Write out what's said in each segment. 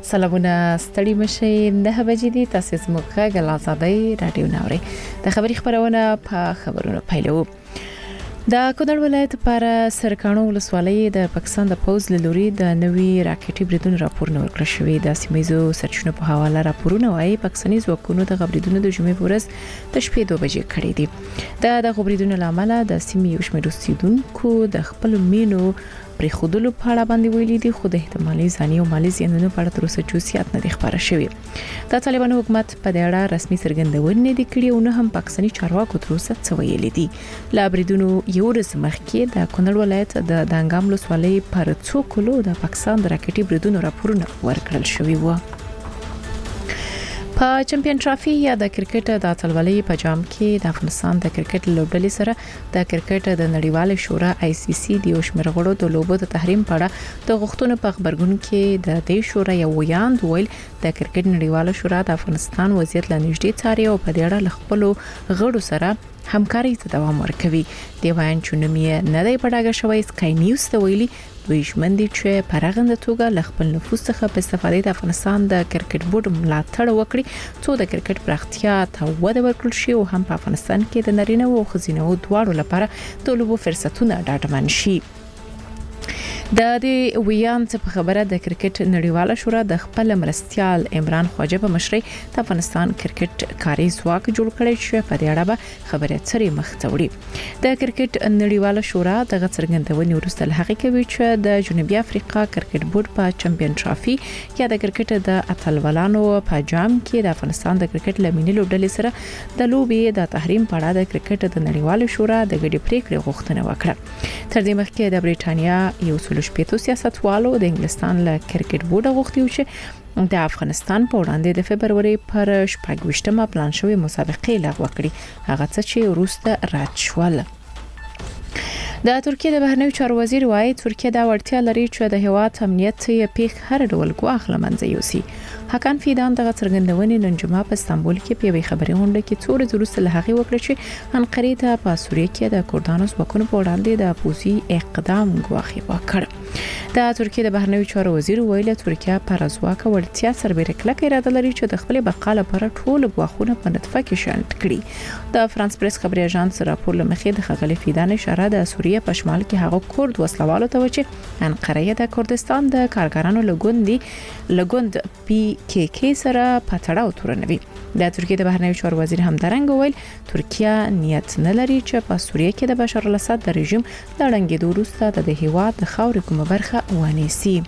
سلامونه ستړي مشي 9 بجې دي تاسو زموږ غږ آزادۍ رادیو ناوړي د خبري خبرونه په خبرونو پیلو د کونړ ولایت پر سرکانو ولسوالۍ د پاکستان د پوز لوري د نوي راکټي بریدونو راپورونه ورکړل شوې د سیمایزو سرچینو په حواله راپورونه وايي پاکستاني ځواکونو د غبريدونو د جمعې ورځ د شپې 2 بجې کړې دي د غبريدونو لامل د سیمې یو شمېر اوسیدونکو د خپل مینو پر خودلو په اړه باندې ویلي دي خو د احتمالي ځاني او مالي زیانونو په اړه تر اوسه جزئیات نه دي خبره شوی د طالبانو حکومت په دې اړه رسمي څرګندونه دي کړې او نه هم پاکستاني چارواکو تر اوسه څه ویلي دي لا بریدونو یو ورځ مخکې د کونړ ولایت د دانګام ولسوالۍ پر څو کلو د پاکستان د راکټي بریدونو راپورونه ورکړل شوی و په چمپیون ټرافي یا د کرکټ د اتلولۍ په جام کې د افغانستان د کرکټ لوبډلې سره د کرکټ د نړیوال شورا ICC د شمېر غړو د لوبو د تحریم په اړه د غوښتنو په خبرګون کې د دې شورا یو ویاند ویل د کرکټ نړیوال شورا د افغانستان وضعیت لنیږدې څاري او په دې اړه له خپل غړو سره همکاري ته دوام ورکوي دی وایي چې نومې نه دی پډاګه شوی سکای نیوز ته ویلي دوی ژمندي چې پرغند توګه ل خپل نفوذ څخه په استفادې د افغانستان د کرکټ بورډ ملاتړ وکړي څو د کرکټ پراختیا ته وده ورکړل شي او هم په افغانستان کې د نارینه او ښځینه دواړو لپاره د لوبو فرصتونه ډاډمن شي د دې ویاند په خبره د کرکټ نړیواله شورا د خپل مرستيال عمران خواجه په مشرۍ د افغانستان کرکټ کاري ځواک جوړ کړی شو په دې اړه به خبره اترې مختوړي د کرکټ نړیواله شورا د څرګندونې وروسته هغه کوي چې د جنوبي افریقا کرکټ بورډ په چمپیون ټرافي یا د کرکټ د اتلولانو په جام کې د افغانستان د کرکټ لمینې لوبډلې سره د لوبې د تحریم په اړه د کرکټ د نړیواله شورا د ګډې پریکړې غوښتنه وکړه تر دې مخکې د بریټانیا یو شپېتو سیاستوالو د انګلستان له کرکټ بورډ غوښتي چې د افغانستان په وړاندې د فبرवरी پر 28مه پلان شوی مسابقې لغوه کړي هغه څه چې وروسته رد شول د ترکیه د بهرنیو چارو وزیر وايي ترکیه دا وړتیا لري چې د هیواد امنیت یې پیښ هر ډول ګواښ لمنځه یوسي حکان فیدان د څرګندونې نن جمعه په استانبول کې په خبري غونډه کې څو ورځې وروسته له هغه وکړه چې انقره ته په سوریه کې د کردانو ځواکونو په وړاندې د پوزي اقدام ګواښي وکړ د ترکیه د بهرنیو چارو وزیر ویل ترکیه پر ځواک وړتیا سربېره کلک اراده لري چې د خپل بقا لپاره ټول ګواښونه په نطفه کې شامل کړي د فرانس پریس خبري اژانس راپور لمخې د خغلی فیدان اشاره د سوریه په شمال کې هغه کورد وسلوالو ته و چې انقره د کردستان د کارګرانو لګوند PKK سره پټړاو تورنوي د ترکیه د بهرنیو چارو وزیر هم درنګ ویل ترکیه نیت نه لري چې په سوریه کې د بشار الاسد د رژیم د ړنګېدو وروسته د هیواد د خاورې کومه برخه ونیسي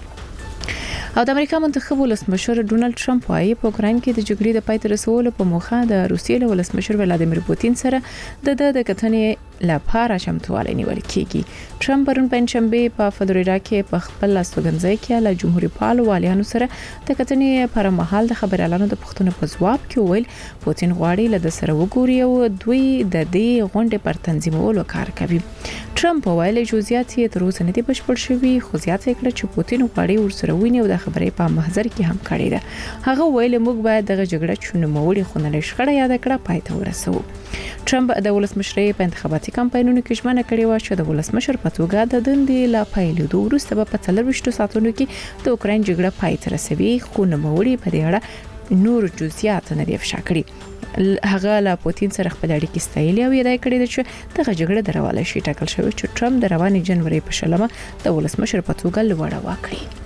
او د امریکا منتخب ولسمشر ډونالد ټرمپ وايي په اوکراین کې د جګړې د پای ته رسولو په موخه د روسیې له ولسمشر ولادیمیر پوتین سره د کتنې لپاره چمتووالی نیول کیږي ټرمپ پرون پنځشنبه په فلوریدا کې په خپل استوګنځای کې له جمهوریت پالو والیانو سره د کتنې پر مهال د خبريالانو د پوښتنو په ځواب کې ویل پوتین غواړي له سره وګوري او دوی د دې غونډې پر تنظیمولو کار کوي ټرمپ ویل جزئیات یې تر اوسه نه دي بشپړ شوي خو زیاته کړه چې پوتین غواړي ورسره ویني او د خبرې په محضر کې هم کړی ده هغه ویل موږ باید دغه جګړه چې نوموړي خونلې شخړه یاد کړه پای ته ورسوو ټرمپ د ولسمشرۍ په انتخاباتي کمپاینونو کې ژمنه کړې و چې د ولسمشر په توګه د دندې لا پیلېدو وروسته په 24 ساعتونو کې د اوکراین جګړه پای ته رسوي خو نوموړي په دې اړه نور جزئیات نه دی افشا کړی هغه له پوتین سره خپل اړیکې ستایلې او یې کړې چې دغه جګړه درواله شي ټاکل شوی چې ټرمپ د رواني جنوري په شلمه د ولسمشر په توګه لوړه وکړي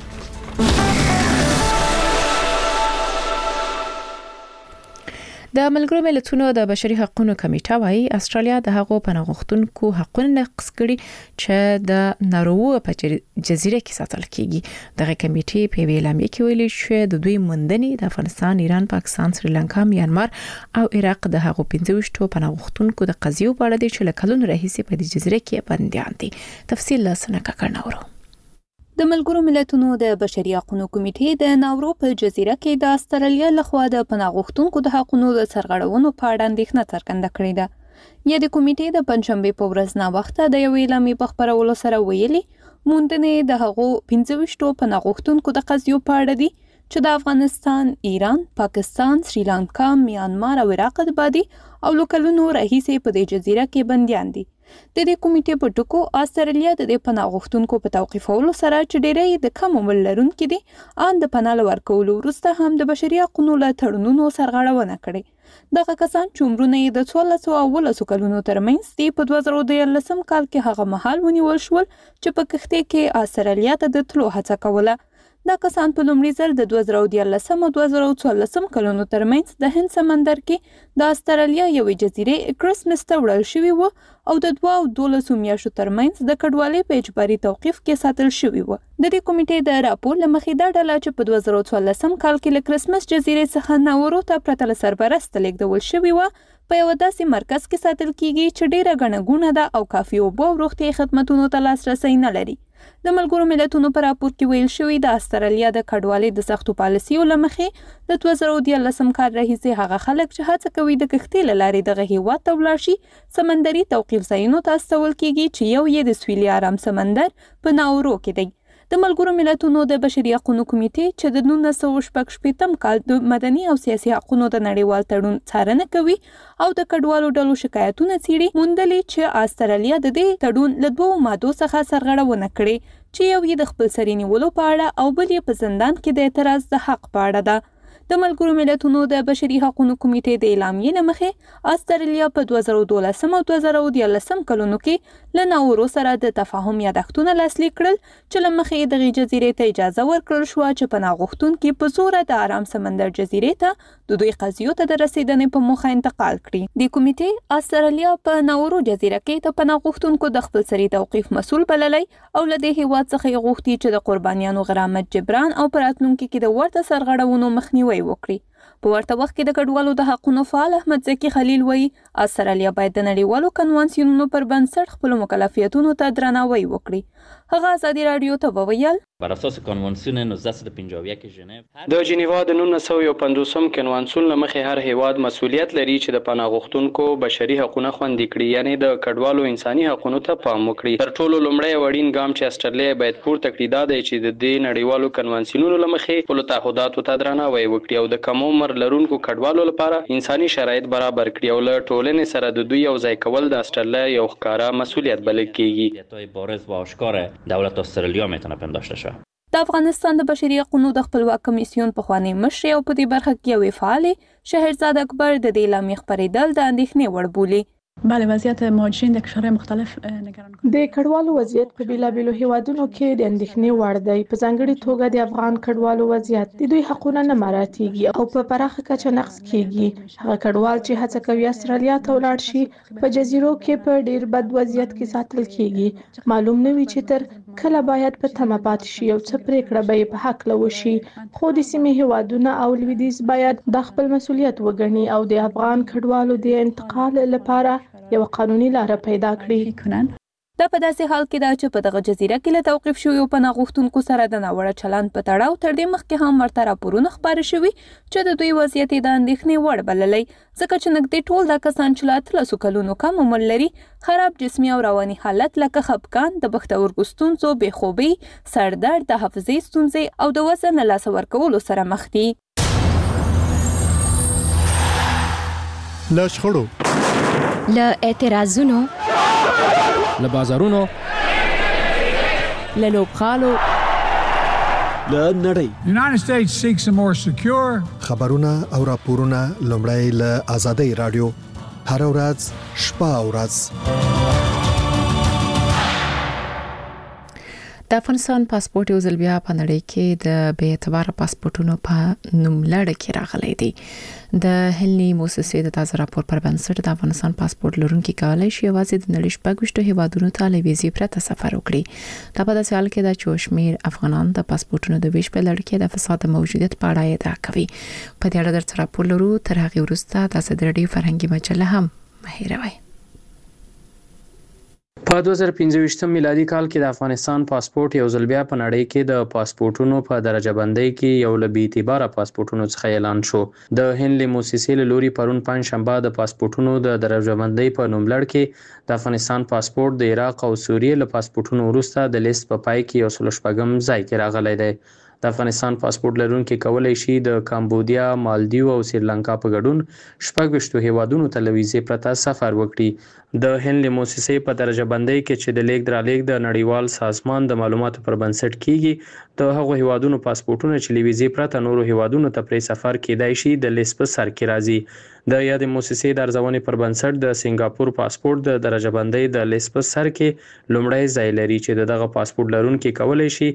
د ملګرو ملتونو د بشري حقوقو کمیټه وايي استرالیا د هغو پناه حقوقو نقض کړي چې د نارو په جزیره کې ساتل کیږي دغه کمیټې په اعلامیه کې ویلي چې د دوی مندنې د افغانستان، ایران، پاکستان، سریلانکا، میانمار او عراق د هغو 15 پناه حقوقو د قضیو په اړه چې له کلونو راهیسې په دې جزیره کې بنديان دي تفصیل لاسنه کړناورو د ملګرو ملتونو د بشري حقوقو کمیټې د ناورو په جزیره کې د استرالیا لخوا د پناه غوښتونکو د حقوقو د سرغړونو په اړه اندېښنه څرګنده کړې ده یا د کمیټې د پنځشنبه په ورځ نا وخته د یو اعلامیې په خبرولو سره ویلي موندنې د هغو 15 پناه غوښتونکو د قضیو په اړه دي چې د افغانستان، ایران، پاکستان، سریلانکا، میانمار او عراق د بادي او لوکلونو راهیسې په دې جزیره کې بنديان دي د دې کمیټې په ټکو استرالیا د دې پناه غوښتونکو په توقیفولو سره چې ډېری د کم عمر لرونکي دي ان د پناه ورکولو وروسته هم د بشري حقوقو له تړونونو سرغړونه کړې. دغه کسان چې عمرونه یې د 1400 کلونو ترمنځ دي په 2013 کال کې هغه مهال ونیول شول چې په کښتۍ کې استرالیا ته د تلو هڅه کوله. دا کسان په لومړي ځل د 2013 او 2014 کلونو ترمنځ د هند سمندر کې د استرالیا یوې جزیرې کرسمس ته وړل شوي وو او د 2 او 12 میاشتو ترمنځ د کډوالۍ په اجباري توقیف کې ساتل شوي وو. د دې کمیټې د راپور له مخې دا ډله چې په 2014 کال کې له کرسمس جزیرې څخه ناورو ته پرته له سرپرست لیږدول شوي وو په یو داسې مرکز کې ساتل کیږي چې ډیره ګڼه ګوڼه ده او کافي اوبه او روغتیايي خدماتونو ته لاسرسی نه لري. د ملګرو ملتونو په راپور کې ویل شوی د استرالیا د کډوالۍ د سختو پالیسیو له مخې د 2013 کال راهیسې هغه خلک چې هڅه کوي د کښتۍ له لارې دغه هیواد ته ولاړ شي سمندري توقیف ځایونو ته استول کیږي چې یو یې د سویلي ارام سمندر په ناورو کې دی. د ملګرو ملتونو د بشري حقوقو کمیټې چې د 1948 کال د مدني او سیاسي حقوقو د نړیوال تړون څارنه کوي او د کډوالو ډلو شکایتونه څیړي موندلې چې استرالیا د دې تړون له 2 مادو څخه سرغړونه کړې چې یو یې د خپل سري نیولو په اړه او بل یې په زندان کې د اعتراض د حق په اړه ده. د ملګرو ملتونو د بشري حقوقو کمیټې د اعلامیې له مخې استرالیا په 2012 او 2013 کلونو کې له ناورو سره د تفاهم یادښتونه لاسلیک کړل چې له مخې دغه جزیرې ته اجازه ورکړل شو چې پناه غوښتونکي په زوره د آرام سمندر جزیرې ته د دوی قضیو ته د رسیدنې په موخه انتقال کړي. د کمیټې استرالیا په ناورو جزیره کې د پناه غوښتونکو د خپل سري توقیف مسؤل بللی او له دې هیواد څخه یې غوښتي چې د قربانیانو غرامت جبران او په راتلونکي کې د ورته سرغړونو مخنیوی وکړي. په ورته وخت کې د کډوالو د حقوقو فعال احمد زکی خلیل وایي استرالیا باید د نړیوالو کنوانسیونونو پر بنسټ خپل مکلفیتونو ته درناوی وکړي. هغه ازادي رادیو ته وویل بر اساس کنوانسیون 1951 ژنیو د جنیوا د 1950 کنوانسیون لمخې هر هیواد مسؤلیت لري چې د پناه غوښتونکو بشري حقوقونه خوندي کړي یعنی د کډوالو انساني حقوقو ته پام وکړي. تر ټولو لومړی وړین ګام چې استرالیا باید پورته کړي دا دی چې د دې نړیوالو کنوانسیونونو لمخې خپل تعهداتو ته درناوی وکړي او د کم عمر لرونکو کډوالو لپاره انساني شرایط برابر کړي او له ټولنې سره د دوی یو ځای کول د استرالیا یو ښکاره مسؤلیت بلل کیږي. بارز و آشکار دولت استرالیا میتونه پنداشته شه. د افغانستان د بشري حقوقو د خپلواک کمیسیون پخوانی مشر او په دې برخه کې یو فعال شهرزاد اکبر د دې اعلامیې خبرېدل د اندېښنې وړ بولي. بله وضعیت مهاجرین در کشورهای مختلف نگران کننده. د کډوالو وضعیت په بیلابیلو هیوادونو کې د اندېښنې وړ دی. په ځانګړي توګه د افغان کډوالو وضعیت د دوی حقوقونه نه مراعاتېږي او په پراخه کچه نقض کیږي. هغه کډوال چې هڅه کوي استرالیا ته ولاړ شي په جزیرو کې په ډیر بد وضعیت کې ساتل کیږي. معلوم نه وي چې تر کله باید په تمه پاتې شي او څه پریکړه به یې په حق لوشي. خو د سیمې هیوادونه او لویدیځ باید د خپل مسؤلیت وګڼي او د افغان کډوالو د انتقال لپاره یو قانوني لار پیدا کړي. دا په داسې حال کې دا چې په دغه جزیره کې له توقیف شویو پناه غوښتونکو سره د ناوړه چلند په تړاو تر دې مخکې هم ورته راپورونه خپاره شوي چې د دوی وضعیت د اندېښنې وړ بللی ځکه چې نږدې ټول دا کسان چې له 13 کلونو کم عمر لري خراب جسمي او رواني حالت لکه خپګان د پښتورګو ستونزو بېخوبي سردرد د حافظې ستونزې او د وزن له لاسه ورکولو سره مخ دي. له شخړو له اعتراضونو له بازارونو له لوبغالو له نړۍ The United States seeks a more secure خبرونه او راپورونه لومړی له آزادۍ رادیو هر ورځ شپه او ورځ. د افغانستان پاسپورت یو ځل بیا په نړۍ کې د بې اعتباره پاسپورتونو په نوملړ کې راغلی دی. د هلنی موسسې د تازه راپور پر بنسټ د افغانستان پاسپورت لرونکي کولای شي یوازې د نړۍ شپږ هیوادونو ته له ویزې پرته سفر وکړي. دا په داسې حال کې ده چې شمېر افغانان د پاسپورتونو د ویش په لړ کې د فساد موجودیت په اړه ادعا کوي. په دې اړه درته راپور لرو. تر هغه وروسته د ازادي فرهنګي مجله هم مهیروي. په 2015 میلادي کال کې د افغانستان پاسپورت یو ځل بیا په نړۍ کې د پاسپورتونو په درجه بندۍ کې یو له بې اعتباره پاسپورتونو څخه اعلان شو. د هند له موسسې له لوري پرون پنځشنبه د پاسپورتونو د درجه بندۍ په نوملړ کې د افغانستان پاسپورت د عراق او سوریې له پاسپورتونو وروسته د لیست په پای کې 106م ځای کې راغلی دی. د افغانستان پاسپورت لرونکي کولای شي د کامبودیا، مالدیو او سریلانکا په ګډون 26 هیوادونو ته له ویزې پرته سفر وکړي. د هند له مؤسسې په درجه بندۍ کې چې د لیږد رالېږد د نړیوال سازمان د معلوماتو پر بنسټ کیږي، د هغو هیوادونو پاسپورتونه چې له ویزې پرته نورو هیوادونو ته پرې سفر کیدای شي د لیست په سر کې راځي. د یادې مؤسسې د ارزونې پر بنسټ د سنگاپور پاسپورت د درجه بندۍ د لیست په سر کې لومړی ځای لري چې دغه پاسپورت لرونکي کولای شي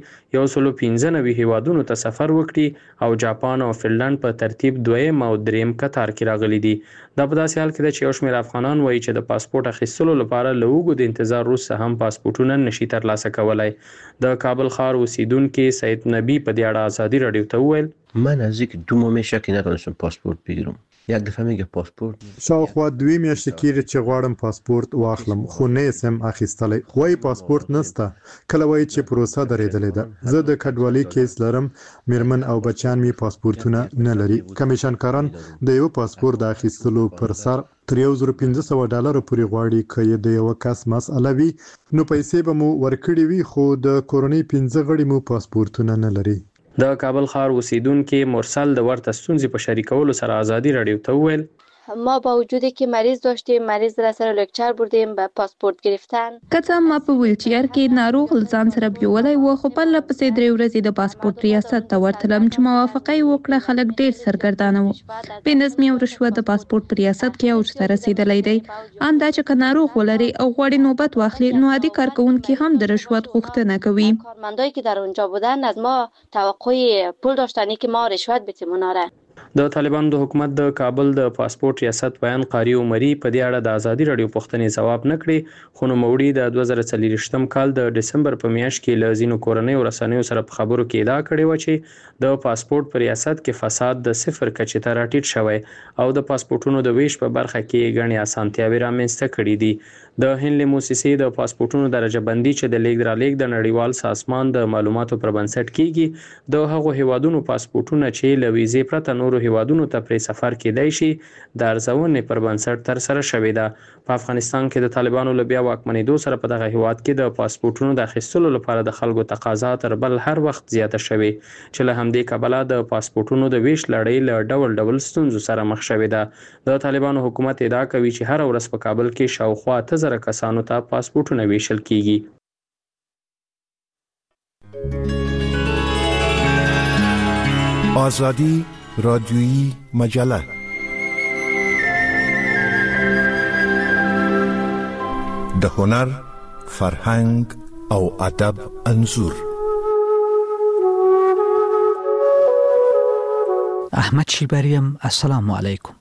195 هیوادونو ته سفر وکړي او جاپان او فنلند په ترتیب دویم او دریم کتار کې راغلي دي. دا په داسې حال کې ده چې یو شمېر افغانان وایي چې د پاسپورت اخیستلو لپاره له اوږد انتظار وروسته هم پاسپورتونه نشي ترلاسه کولای. د کابل ښار اوسیدونکي سید نبی په دې اړه آزادي رادیو ته وویل: من نزدیک 2 ماه میشه که نتونستم پاسپورت بگیرم. یک دفعه میگه پاسپورت شاوخوا 2 میاشتې کېږي چې غواړم پاسپورت واخلم خو نه سم اخیستلی. وایي پاسپورت نسته، کله وایي چې پروسه درېدلې ده. زه د کډوالۍ کیس لرم، میرمن او بچیان می پاسپورتونه نه لري. کمیشنکاران د یو پاسپورت د اخیستلو پر سر تر $1,500 پورې غواړي. که د یو کس مسئله وي نو پیسې به مو ورکړي وي، خو د کورنۍ 15 غړي مو پاسپورتونه نه لري. د کابل ښار اوسیدونکي مرسل د ورته ستونزې په شریکولو سره آزادي رادیو ته وویل: ما با وجودی که مریض داشتیم، مریض را سر لکچر بردیم به پاسپورت گرفتن. کته ما په ویلچیر کې ناروغ ځان سره بیولای و، خو په لپسې 3 ورځې د پاسپورت ریاست ته ورتلم چې موافقه یې وکړه. خلک ډیر سرګردانه وو. بې نظمي او رشوت د پاسپورت په ریاست کې اوج ته رسیدلی دی. اندا چې که ناروغ ولري او غواړي نوبت واخلي نو عادي کارکونکي هم د رشوت غوښتنه کوي. کارمندایی که در اونجا بودن از ما توقع پول داشتن که ما رشوت بدیم اوناره. د طالبانو د حکومت د کابل د پاسپورت ریاست بیان قاری عمري په دې اړه د آزادي رادیو پوښتنې ځواب نه کړي، خو نوموړي د 2024 کال د ډسمبر په میاشت کې له ځینو کورنیو رسنیو سره په خبرو کې ادعا کړې و چې د پاسپورت په ریاست کې فساد د صفر کچې ته راټیټ شوی او د پاسپورتونو د ویش په برخه کې ګڼې اسانتیاوې رامنځته کړي دي. د هند له مؤسسې د پاسپورتونو درجه بندي چې د لیږد رالېږد د نړیوال سازمان د معلوماتو پر بنسټ کیږي، د هغو هیوادونو پاسپورتونه چې له ویزې پرته نورو هیوادونو ته پرې سفر کیدای شي د ارزونې پر بنسټ ترسره شوې ده. په افغانستان کې د طالبانو له بیا واکمنېدو سره په دغه هیواد کې د پاسپورتونو د اخیستلو لپاره د خلکو تقاضا تر بل هر وخت زیاته شوې چې له همدې کبله د پاسپورتونو د ویش لړۍ له ډول ډول ستونزو سره مخ شوې ده. د طالبانو حکومت ادعا کوي چې هر ورځ په کابل کې شاوخوا 8000 کسانو ته پاسپورتونه ویشل کیږي. آزادی رادیویی مجله د هنر، فرهنګ او ادب انځور. احمد شیبریم، السلام علیکم.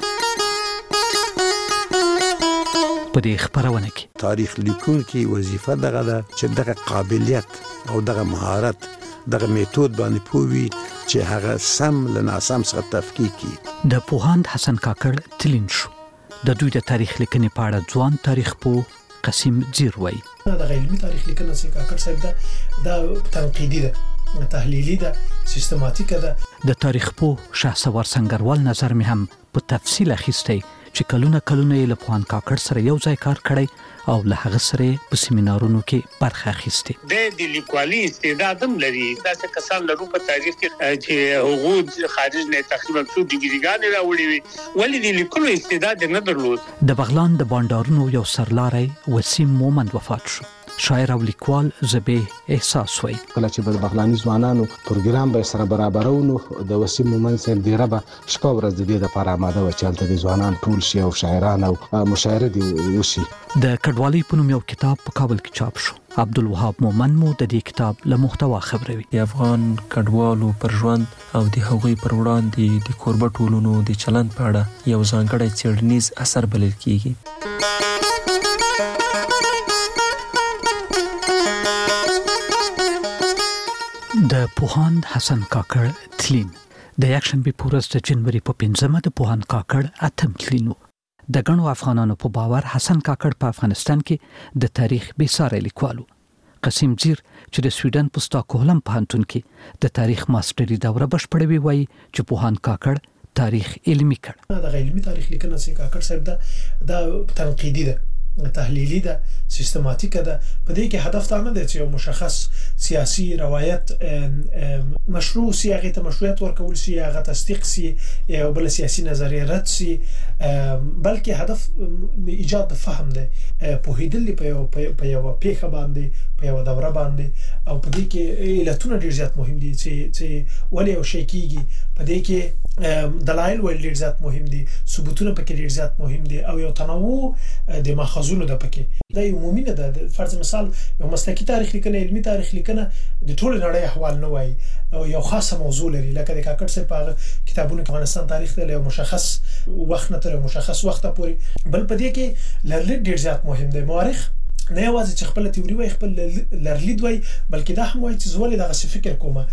په دې خبرونه کې تاریخ لیکونکي وظیفه دغه ده چې دغه قابلیت او دغه مهارت دغه میتود باندې پوي چې هغه سم له ناسم څخه تفکیک کړي. د پوهاند حسن کاکړ تلین شو. د دوی د تاریخ لیکنې په اړه ځوان تاریخ پوه قسیم زیر وایي: د علمي تاریخ لیکنه چې کاکړ صاحب دا تنقیدي ده، تحلیلی ده، سیستماتیک ده. د تاریخ پوه شهسوار سنگروال نظر می هم په تفصیل اخیستی چې کلونه یې له پوهاند کاکړ سره یو ځای کار کړی او له هغه سره په سیمینارونو کې برخه اخیستې. د لیکوالي استعداد هم لري. داسې کسان لرو په تاریخ کې چې هغوی خارج نه تقریبا څو ډیګریګانې راوړي وي، ولې د لیکلو استعداد نه درلود. د بغلان د بانډارونو یو سرلاری وسیم مومند وفات شو. شاعر او لیکوال زبیح احساس وایي: کله چې د بغلاني ځوانانو پروګرام به سره برابرو نو د وسیم مومند صاحب ډیره به شپه ورځ د دې لپاره آماده و چې هلته د ځوانان ټول شي او شاعران او مشاعره دي وشي. د کډوالۍ په نوم یو کتاب په کابل کې چاپ شو. عبدالوهاب مومن مو د دې کتاب له محتوا خبروي. د افغان کډوالو پر ژوند او د هغوی پر وړاندې د کوربه ټولنو د چلند په اړه یو ځانګړی څېړنیز اثر بلل کیږي. د پوهاند حسن کاکړ تلین د یکشنبه په ورځ د جنوري په 5مه د پوهاند کاکړ اتم تلینو. د ګڼو افغانانو په باور حسن کاکړ په افغانستان کې د تاریخ بې ساري لیکوالو. قسیم زیر چې د سویډن په ستاکهولم پوهنتون کې د تاریخ ماستري دوره بشپړوي وایي چې پوهاند کاکړ تاریخ علمي کړ. د علمي تاریخ لیکنه چې کاکړ صاحب دا تنقیدي ده، تحلیلی ده سیستماتیک ده. په دې کې هدف دا نه دی چې یو مشخص سیاسي روایت مشروع سی هغه ته مشروعیت ورکول سی هغه تصدیق سی یا بل سیاسي نظریه رد سی، بلکې هدف ایجاد د فهم دی، پوهیدل په یو پیښه باندې په یو دوره باندې، او په دې کې علتونه ډیر زیات مهم دي چې ولې یو شی کیږي. په دې کې دلایل ول ډیر زیات مهم دي، ثبوتونه پکې ډیر زیات مهم دي، او یو تنوع د ماخذونو د پکې دا عمومي نه ده. فرض مثال یو مسلکی تاریخ لیکنه، علمي تاریخ لیکنه د ټول نړۍ احوال نه وایي او یو خاصه موضوع لري، لکه د کاکړ صاحب په کتابونو کې افغانستان تاریخ ته یو مشخص وخت نه تر مشخص وخت پورې. بل په دې کې لرلید ډیر زیات مهم دی. مورخ نه یوازې چې خپل تیوري وای، خپل لرلید وای، بلکې دا هم وای چې زولې دغه څه فکر کومه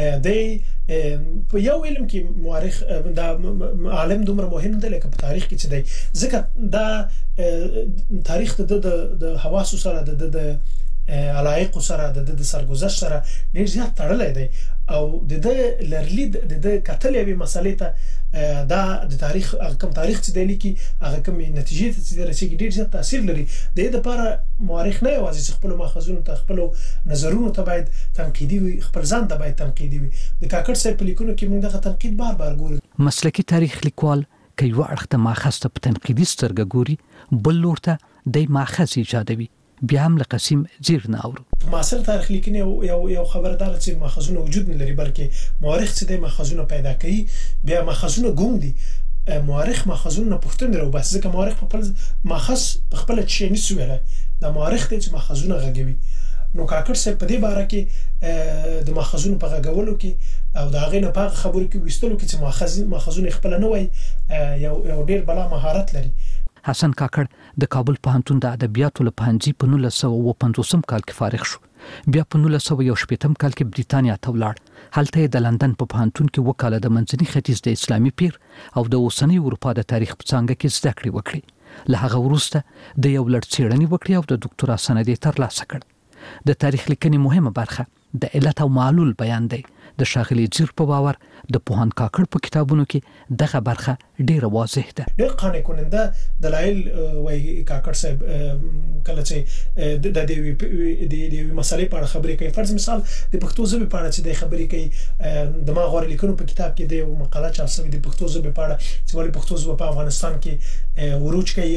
د په یو علم کې مورخ دا عالم دومره مهم دی لکه په تاریخ کې چې دی، ځکه دا تاریخ د حواس سره د علایق سره د سرګذشت سره ډیر زیات تړلی دی، او د لرلید د کتل یوې مسلې ته دا د تاریخ کم تاریخ چې دی لیکي هغه کم نتیجې ته چې رسېږي ډیر زیات تاثیر لري. د دې لپاره مورخ نه یوازې خپل ماخذونو ته خپل نظرونو ته باید تنقیدي وي، خپل ځان ته باید تنقیدي وي. د کاکړ صاحب په لیکنو کې موږ دغه تنقید بار بار ګورو. مسلکی تاریخ لیکوال که یو اړخ ته ماخذ ته په تنقیدي سترګه ګوري، بل لور ته د ماخذ ایجادوي، بیا هم له قسیم زیر نه اورو. معاصر تاریخ لیکنه یو خبردار چې ماخذونه وجود نه لري، بلکې مورخ چې د ماخذونه پیدا کوي، بیا ماخذونه ګوم دي. مورخ ماخذونه پوښتنه لري بس، ځکه مورخ په خپل ماخذ په خپل چي نه سویله دا مورخ ته چې ماخذونه غږوي. نو کاکړ صاحب په دې باره کې د ماخذونو په غږولو کې او د هغې نه په خبرو کې وستلو کې چې ماخذونه خپل نه وای، یو ډیر بلا مهارت لري. حسن کاکړ د کابل پوهنتون د ادبیاتو له پوهنځي په 1950 کال کې فارغ شو، بیا په 1960 کال کې بریتانیا ته ولاړ. هلته د لندن په پوهنتون کې وکاله د منځني ختیځ د اسلامي پیر او د اوسنۍ اروپا د تاریخ په څانګه کې زده کړې وکړې. له هغه وروسته د یو لړ څېړنې وکړې او د ډاکټرا سند یې ترلاسه کړ. د تاریخ لیکنې مهمه برخه د علت او معلول بیان دی. د ښاغلي جیر په باور د پوهاند کاکړ په کتابونو کې دغه برخه ډیره واضح ده. ډیر قانع کننده دلایل وایي کاکړ صاحب کله چې د دې مسلې په اړه خبرې کوي. فرض مثال د پښتو ژبې په اړه چې د خبرې کوي، د ما غوړ لیکنو په کتاب کې د مقاله چاپ شوې د پښتو ژبې په اړه چې ولې پښتو ژبه په افغانستان کې عروج کوي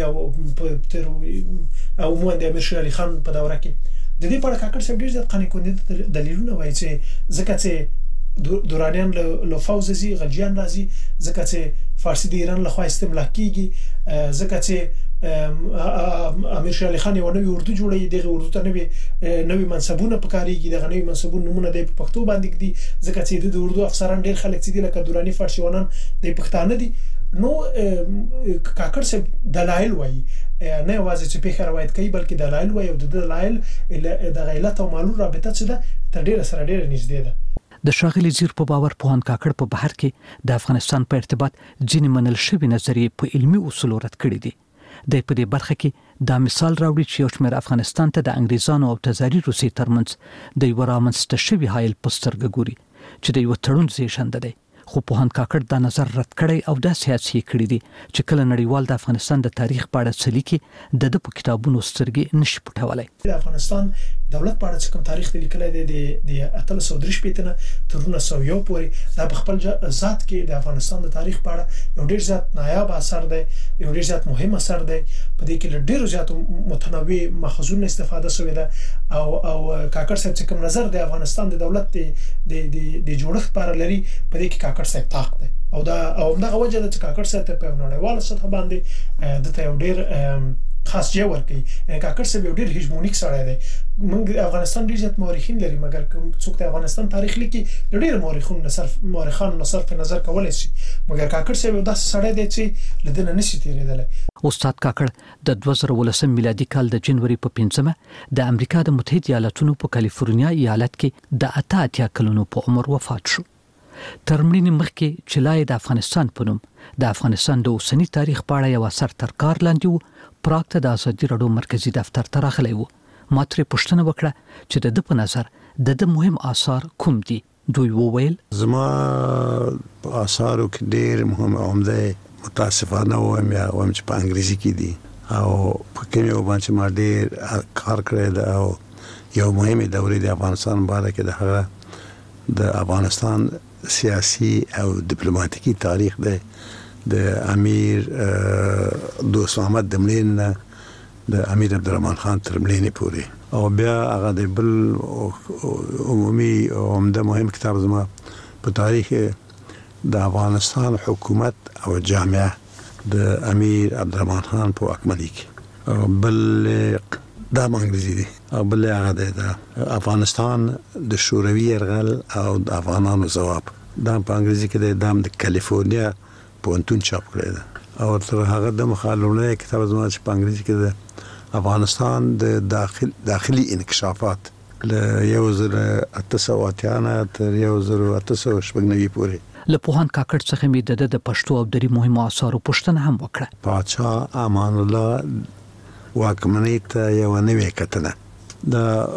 او مو د امیر شیر علي خان په دوره کې د دې په اړه کاکړ صاحب ډیر ځکه قانع کننده دلیلونه وایي چې ځکه چې دورانیان له فوز زی غلجیان راځي، ځکه چې فارسی د ایران لخوا استملاک کیږي، ځکه چې امیر شیر علي خان یو نوی اردو جوړوي، دغه اردو ته نوی منصبونه پکاريږي، دغه نوی منصبونه نمونه د پښتو باندې دي، ځکه چې د اردو افسران ډیر خلک چې دي لکه دورانی فارسیوانان د پښتانه دي. نو کاکړ صاحب دلایل وایي، نه یوازې چې پیښه روایت کوي بلکې دلایل وایي، او د دلایل د علت او معلول رابطه چې ده تر ډیره سره ډیره نږدې ده. د ښاغلي زیر په باور پوهاند کاکړ په بهر کې د افغانستان په ارتباط ځینې منل شوي نظریې په علمي اصولو رد کړي دي. د په دې برخه کې دا مثال راوړي چې یو شمېر افغانستان ته د انګریزانو او تزاري روسیې ترمنځ د یو رامنځته شوي حایل په سترګه ګوري چې د یو تړون زیږنده دی. خو پوهاند کاکړ دا نظر رد کړی او دا سیاسي کړی دي چې کله نړیوال د افغانستان د تاریخ په اړه څه لیکي د په کتابونو سترګې نشي پټولی. د افغانستان دولت په اړه چې کوم تاریخ ته لیکلی دی د 1863 نه تر 1901 پورې دا په خپل ذات کې د افغانستان د تاریخ په اړه یو ډیر زیات نایاب اثر دی، یو ډیر زیات مهم اثر دی. په دې کې ډیر زیات متنوع ماخذونه استفاده شوې ده او کاکړ صاحب چې کوم نظر د افغانستان د دولت د جوړښت په اړه لري، په دې کې کاکړ صاحب طاق دی او دغه وجه ده چې کاکړ صاحب ته په نړیواله سطح باندې دته یو ډیر خاص ځای ورکوي. کاکړ صاحب یو ډیر هیجمونیک سړی دی. موږ افغانستان ډیر زیات مورخین لري، مګر څوک د افغانستان تاریخ لیکي ډیر مورخان صرف نظر کولای شي، مګر کاکړ صاحب داسې سړی دی چې لدنه نشي تیریدلی. استاد کاکړ د 2018 میلادي کال د جنوري په 5مه د امریکا د متحده ایالاتونو په کالیفورنیا ایالت کې د 88 کلونو په عمر وفات شو. تر مړینې مخکې چې لا د افغانستان په نوم د افغانستان د اوسني تاریخ په اړه یو اثر تر کار لاندې و، پراګ ته د ازادي راډیو مرکزی دفتر ته راغلی و. ما ترې پوښتنه وکړه چې د په نظر د مهم آثار کوم دي. دوی وویل زما په آثارو کې ډېر مهم عمده متاسفانه وایم چې په انګریزي کې دي او په کیمیاو باندې ما ډېر کار کړی دی او یو مهمه دورې د افغانستان باره کې د هغه د افغانستان سیاسي او ډیپلوماټیکي تاریخ دی د امیر دوست محمد دملین د امیر عبدالرحمن خان تر مړینې پورې او بیا هغه د بل عمومي عمده مهم کتاب زما په تاریخ د افغانستان حکومت او جامعه د امیر عبدالرحمن خان په واکمنۍ کې بل دا انګریزي دی او بل هغه د افغانستان د شوروي یرغل او د افغانانو ځواب دا په انګریزي کې د دام د کالیفورنیا پوهنتون چاپ کړی دی او تر هغه د مخالونه کتاب زما چې په انګریزي کې د افغانستان د داخلي انکشافات له 1880 تر 1890 پورې له پوهان کاکړ څخه مې د پښتو او دري مهمو آثارو پوښتنه هم وکړه. پاچا امان الله واکمنۍ ته یو نوې کتنه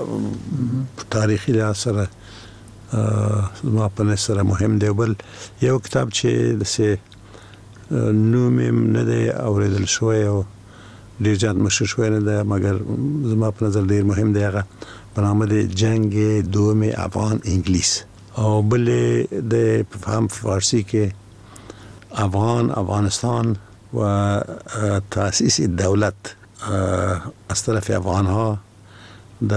د تاریخي لحاظ سره ما په نسره مهم دی. بل یو کتاب چې د نوم نه دی اوریدل شوی او ډیر زیات مشهور شوی نه ده مګر زما په نظر ډیر مهم دی. هغه په نامه د جنگ دوم افغان انګلیس او بل د فهم فارسی کې افغانستان و تأسیس دولت از طرف افغانها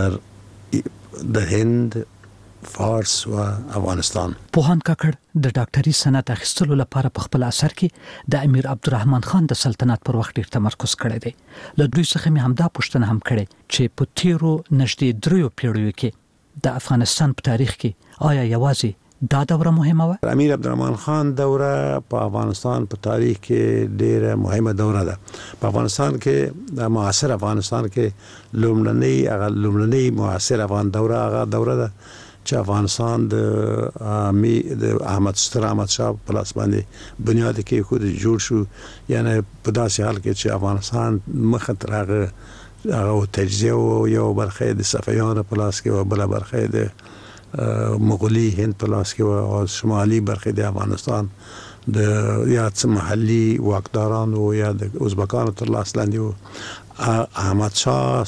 در هند فارس و افغانستان. پوهان کاکړ د ډاکټري سند اخیستلو لپاره په خپل اثر کې د امیر عبدالرحمن خان د سلطنت پر وخت ډیر تمرکز کړی دی. له دوی څخه مې همدا پوښتنه هم کړې چې په تیرو نږدې 3 پیړیو کې د افغانستان په تاریخ کې آیا یوازې دا دوره مهمه و؟ امیر عبدالرحمن خان دوره په افغانستان په تاریخ کې ډیره مهمه دوره ده. په افغانستان کې د معاصر افغانستان کې لومړنۍ معاصر افغان دوره هغه دوره ده چې افغانستان د احمد شاه په لاس باندې بنیاد کې خود جوړ شو. یعنی په داسې حال کې چې افغانستان مخه تر هغه تجزیه او یو برخه د صفویانو په لاس کې او بل برخه د مغولي هند په لاس کې او شمالي برخه د افغانستان د یا څه محلي واکدارانو یا د ازبکانو تر لاس لاندې و. احمد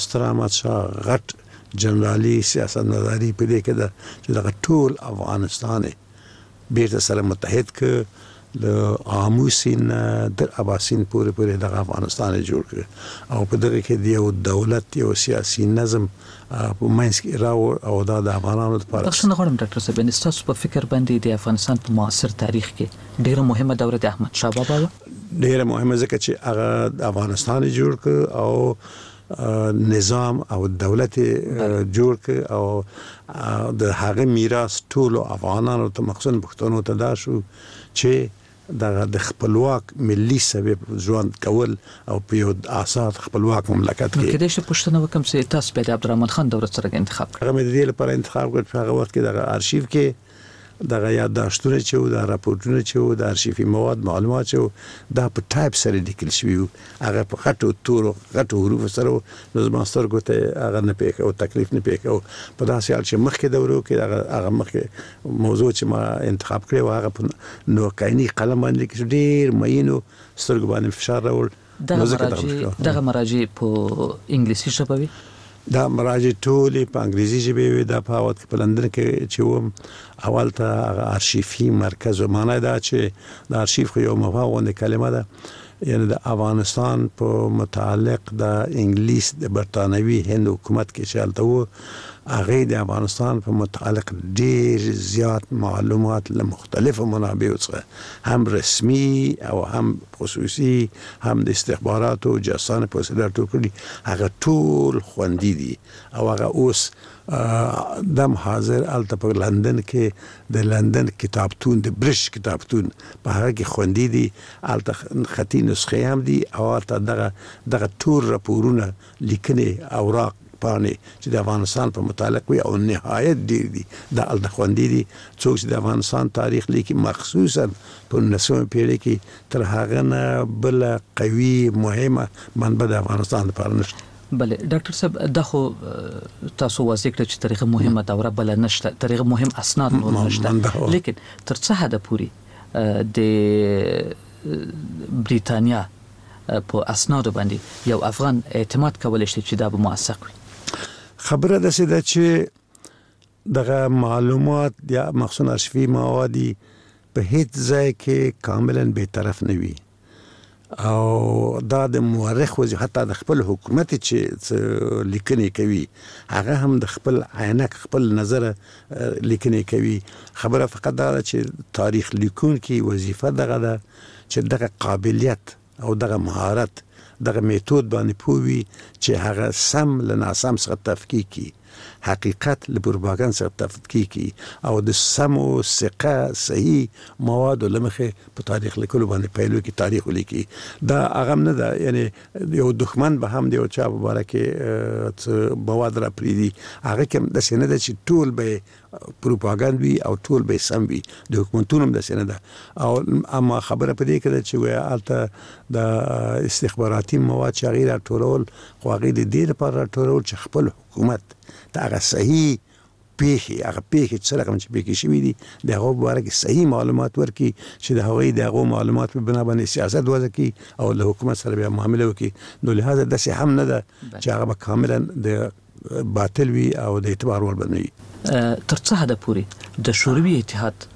شاه غټ جنرالي سیاست مداري په دې کې ده چې دغه ټول افغانستان بیرته سره متحد ک د آموسین در اباسین پورې دغه افغانستان جوړ کړ او په دغه کې د یو دولت یو سیاسي نظم په منځ کې راوړ او دا د افغانانو لپاره څنګه غواړم ډاکټر صاحب نستاسو په فکر باندې د افغانستان په معاصر تاریخ کې ډیره مهمه دوره د احمد شاه بابا ډیره مهمه ځکه چې هغه د افغانستان جوړ کړ او نظام او دولت جوړ کړ او د هغه میراث ټول افغانانو ته مخصوصا پښتنو ته دا شو چې د خپلواک ملي سبب ژوند کول او په یو آزاد خپلواک مملکت کې. کله چې پښتنه وکم چې تاسو به د عبدالرحمن خان دوره سره انتخاب کړ. هغه مې د دې لپاره انتخاب کړ په هغه وخت کې د ارشیف کې دغه یادداشتونه چې و د راپورټونه چې و د ارشیفي مواد معلومات چې دا په ټایپ سره لیکل شوی و هغه په غټو حروف سره نو زما سترګو ته هغه نه پیښ او تکلیف نه پیښ او په داسې حال چې مخکې دورو کې هغه مخکې موضوع چې ما انتخاب کړی و هغه په نوکایني قلم باندې کې ډیر مینو سترګو باندې فشار راوړ. دغه مراجع په انګلیسي ژبه وي دا مراجع ټولې په انګریزي ژبه وي. دا په وخت په لندن کې چې و اول ته ارشیفي مرکز و معنی دا چې د ارشیف یو مفاهیم کلمه ده یعنی د افغانستان په متعلق د انګلیس د برتانوي هند حکومت کې چلته و هغه د افغانستان په متعلق ډیر زیات معلومات له مختلفو منابعو څخه هم رسمي او هم خصوصي هم د استخباراتو جاسوسانه په وسیله ټولې هغه ټول خوندي دي او هغه اوس دم حاضر الته په لندن کې د لندن کتابتون د برش کتابتون په هغه کې خوندي دي الته خطي نسخه هم دي او الته دغه ټول راپورونه لیکنې اوراق پانې چې د افغانستان په متعلق وي او نهایت ډیر دي د الته خوندي دي. څوک چې د افغانستان تاریخ لیکي مخصوصا په 19 پیړۍ کې تر هغه نه بل قوي مهمه منبع د افغانستان لپاره نشته. بله ډاکټر صاحب دا خو تاسو واضح کړ چې تاریخ مهمه دوره بل نشته تاریخ مهم اسناد نشته لیکن تر څه حد پورې د بریتانیا په اسنادو باندې یو افغان اعتماد کولای شي چې دا به موثق وي؟ خبره ده چې دغه معلومات یا مخزون ارشیفي موادی په هیڅ ځای کې کاملا به طرف نه وي او دا د مورخ وځي حتی د خپل حکومت چې لیکنې کوي هغه هم د خپل عینک خپل نظر لیکنې کوي. خبره فقط دا چې تاریخ لیکونکي وظیفه دغه ده چې دغه قابلیت او دغه مهارت دغه میتود باندې پوي چې هغه سم له ناسم څخه تفکیک کی، حقیقت له پروپاګاندا څخه تفکیک کی او د سمو ثقه صحیح مواد لمخه په تاریخ لیکلو باندې پیلو کې تاریخ لیکي. دا هغه نه ده یعنی یو دښمن به هم دی او چا مبارکه مواد را پریدي هغه کوم د سینه ده چې ټول به پروپاګاندا وي او ټول به سم وي د حکومتونو د سینه ده. او اما خبره پدې کې چې وای الته د استخباراتي مواد چې غیر ټولول خو غیر د دې لپاره ټولول چې خپل حکومت دا هغه صحیح پیښې هغه پیښې چې رقم چې پیښې شوي دي د هغو په اړه کې صحیح معلومات ورکړي چې د هغوی د هغو معلومات په بنا باندې سیاست وضع کړي او له حکومت سره بیا معامله وکړي. نو لهذا داسې هم نه ده چې هغه به کاملا د باطل وي او د اعتبار وړ به نه وي. تر څه حده پورې د شوروي اتحاد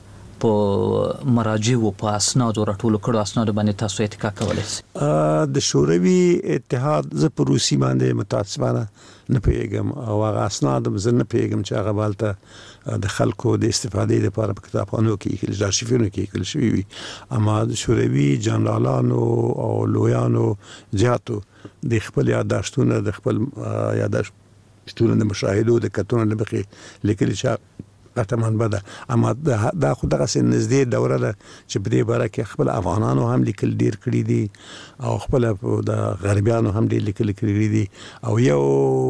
په مراجعو په اسنادو راټولو کړو اسنادو باندې تاسو اتکا کولای شئ؟ د شوروي اتحاد زه په روسي باندې متاسفانه نه پیګم او هغه اسناد زه نه پیګم چې هغه بالته د خلکو د استفادې لپاره په کتابخانو کې د ارشیفونو کې کول شوی وي. اما د شوروي جنرالانو او لویانو زیاتو د خپل یادداشتونه د خپل یادداشتونه د مشاهدو د کتونو لبخي لیکل چې قطمان بده. اما دا خو دغه سن نږدې دوره ده چې په دې باره کې خپل افغانانو هم لیکل ډیر کړی دي او خپل د غربیانو هم ډیر لیکل کړی دي. او یو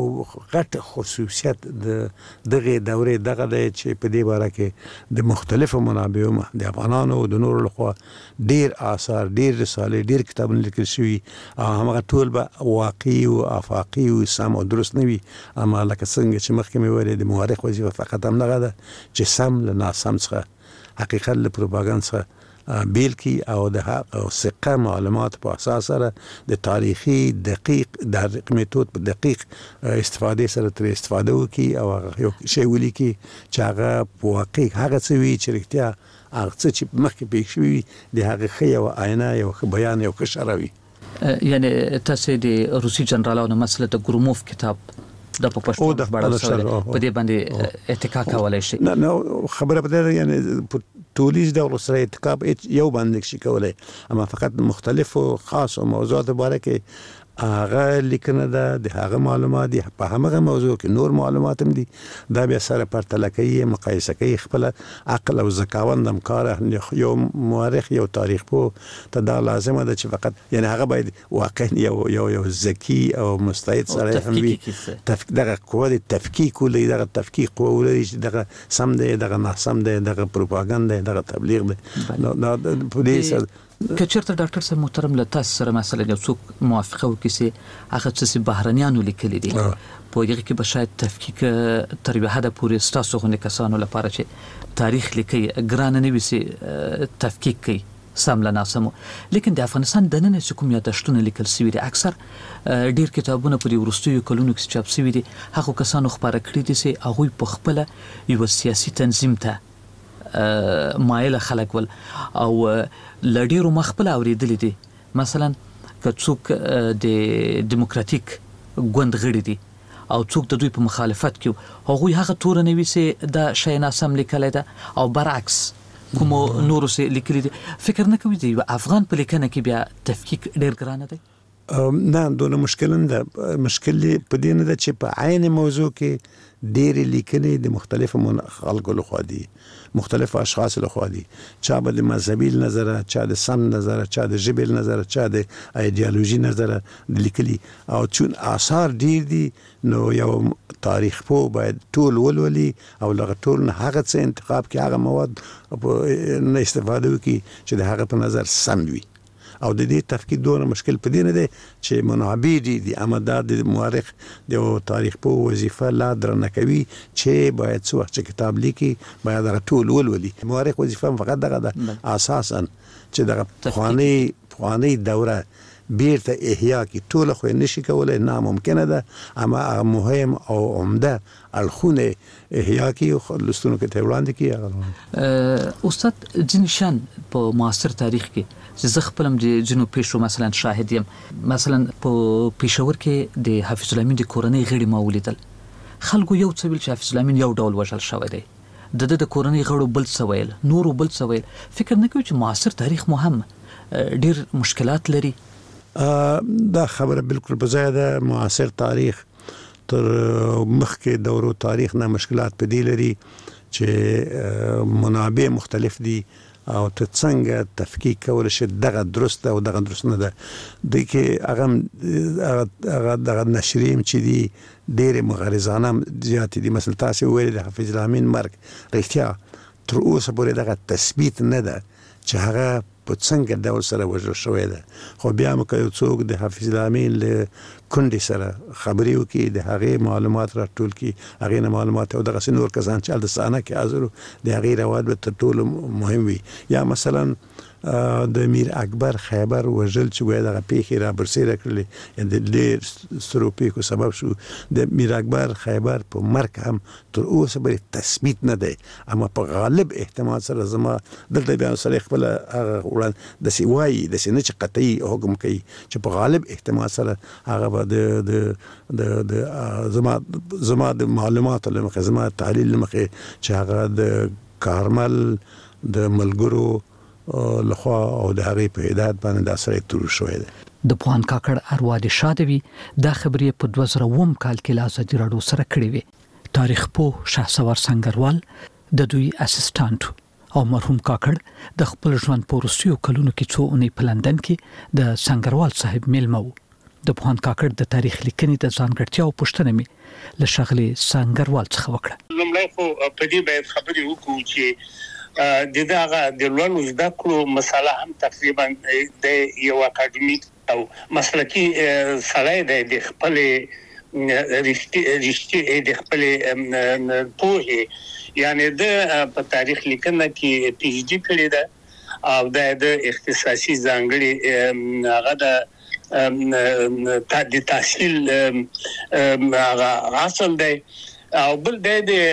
غټ خصوصیت د دغه دوره دغه دی چې په دې باره کې د مختلفو منابعو د افغانانو او د نورو لخوا ډیر آثار ډیر رسالې ډیر کتابونه لیکل شوي او هغه ټول به واقعي او افاقي او سم او درست نه وي. اما لکه څنګه چې مخکې مې ویلې د مورخ وظیفه فقط هم دغه ده چې سم له ناسم څخه حقیقت له پروپاګاندا څخه بیل کی او د حق ثقه معلومات په اساس سره د تاریخي دقیق د میتود په دقیق استفاده سره تر استفاده وکي او یو شی ولیکي چې هغه په واقع هغه څه وی چې رښتیا هغه څه چې مخکې پېښ شوی د هغه خي او عینه یو بیان یو کشروي. یعنی تاسو د روسي جنرالانو مسله د ګروموف کتاب د په پښتو باندې په دې باندې اتکا کولای شي؟ نه خبره په دې یعنی ټولیز د سره اتکا یو باندې شي کولای اما فقط مختلفو خاص او موضوعات مبارک هغه لیکنه ده د هغه معلومات دي په هغه موضوع کې نور معلومات هم دي دا بیا سره پرتله کوي مقایسه کوي خپل عقل او ذکاوند هم کار یو مورخ یو تاریخ په ته دا لازمه ده چې فقط یعنی هغه باید واقعا یو ذکی او مستعد سره هم وي دغه قوه د تفکیک ولې دغه تفکیک قوه ولې دغه سم دی دغه ناسم دی دغه پروپاګاندا دغه تبلیغ دی دا پولیس کچرته ډاکټر صاحب محترم له تاسو سره مسله یو څوک موافقه وکړي چې هغه څه بهرنیانو لیکلي دي په یوه کې به شاید تفکیک تر یوه حده پورې ستاسو غوندې کسانو لپاره چې تاریخ لیکي ګرانه نه وي چې تفکیک کوي سم له ناسمو. لیکن د افغانستان دننه چې کوم یادداشتونه لیکل شوي دي اکثر ډیر کتابونه په دې وروستیو کلونو کې چاپ شوي دي هغو کسانو خپاره کړي دي چې هغوی په خپله یوه سیاسي تنظیم ته مایل خلک ول او لډیرو مخبل اوریدل دي. مثلا که څوک د دیموکراتیک ګوند غړي دي او څوک د دوی په مخالفت کې هغوی هغه تور نه وي چې دا شی ناسم لیکلی ده او برعکس کوم نورو سه لیکلي دي. فکر نه کوي چې افغان په لیکنه کې بیا تفکیک ډیر ګرانه دی؟ نه دونه مشکل نه ده. مشکل په دې نه ده چې په عین موضوع کې ډېرې لیکنې د مختلفو خلکو لخوا دي مختلف اشخاص لخوا دي چا به د مذهبي نظره چا د سم نظره چا د ژبې نظره چا د ایدئولوژي نظره لیکلي او چون آثار ډېر دي نو یو تاریخ پوه باید ټول ولولي او لغه ټول نه هغه څه انتخاب کې هغه مواد نه استفاده وکړي چې د هغه په نظر سم وي او د دې تفکیک دونه مشکل په دې نه دی چې منابع دي اما دا د مورخ د تاریخ په وظیفه لا درنه کوي چې باید څو وخت کتاب لیکي باید هغه ټول ولولي. مورخ وظیفه فقط دغه اساسا چې دغه خواني دوره بیرته احیا کی ټول خو نشي کولای، ناممکنه ده، اما مهم او عمده الخونه احیا کی لستونو کې ته وړاندې کی. استاد جنشان په معاصر تاریخ کې زه خپلم د جنوب پیشو مثلا شاهد یم، مثلا په پېښور کې د حافظ الامین د کورنۍ غړي ما ولیدل، خلکو یو څه ویل چې حافظ الامین یو ډول وژل شوی دی، د کورنۍ غړو بل څه ویل، نورو بل څه ویل. فکر نه کوي چې معاصر تاریخ مهم ډیر مشکلات لري؟ دا خبره بالکل په ځای ده. معاصر تاریخ تر مخکې دورو تاریخ نه مشکلات په دې لري چې منابع مختلف دي او ته څنګه تفکیک کول شي دغه درست او دغه درست نه ده. د کې هغه نشریم چې دي ډېر مغرضانه زیات دي. مثلا تاسو ویل د حافظ الامین مرګ رښتیا تر اوسه پورې دغه تثبیت نه ده چې هغه په څنګه ډول سره وژل شوی ده. خو بیا مو که یو څوک د حافظ الامین له کونډې سره خبرې وکړي، د هغې معلومات راټول کړي، هغې نه معلومات او دغسې نور کسان چې هلته صحنه کې حاضر وو د هغې روایت به تر ټولو مهم وي. یا مثلا د میر اکبر خیبر وژل چې وایي دغه پیښې را برسېره کړلې، د ډېر سترو پیښو سبب شو. د میر اکبر خیبر په مرګ هم تر اوسه پورې تثبیت نه دی، اما په غالب احتمال سره زما دلته بیا سړی خپله هغه وړاندې داسې وایي، داسې نه چې قطعي حکم کوي، چې په غالب احتمال سره هغه به د زما د معلوماتو له مخې، زما تحلیل له مخې چې هغه د کارمل د ملګرو لخوا او د هغې په هدایت باندې دا سړی تورن شوی دی. د پوهاند کاکړ اروا دې شاده وي. دا خبرې په 2009 کال کې له ازادي راډیو سره کړې وې. تاریخ پوه شهسوار سنگروال د دوی اسسټانټ او مرحوم کاکړ د خپل ژوند په وروستیو کلونو کې څو اونۍ په لندن کې د سنگروال صاحب میلمه و. د پوهاند کاکړ د تاریخ لیکنې د ځانګړتیاو پوښتنه مې له ښاغلي سنگروال څخه وکړه. لومړی خو په دې باید خبرې وکړو چې دغه د لوړو زده کړو مسله هم تقریبا د یو اکاډمیک او مسلکي سړی د خپل رښتیا د خپل پوهه، یعنی د په تاریخ لیکنه کې پی ایچ ډي کړې ده او د اختصاصي ځانګړي هغه د تحصیل هغه اصل دی، او بل د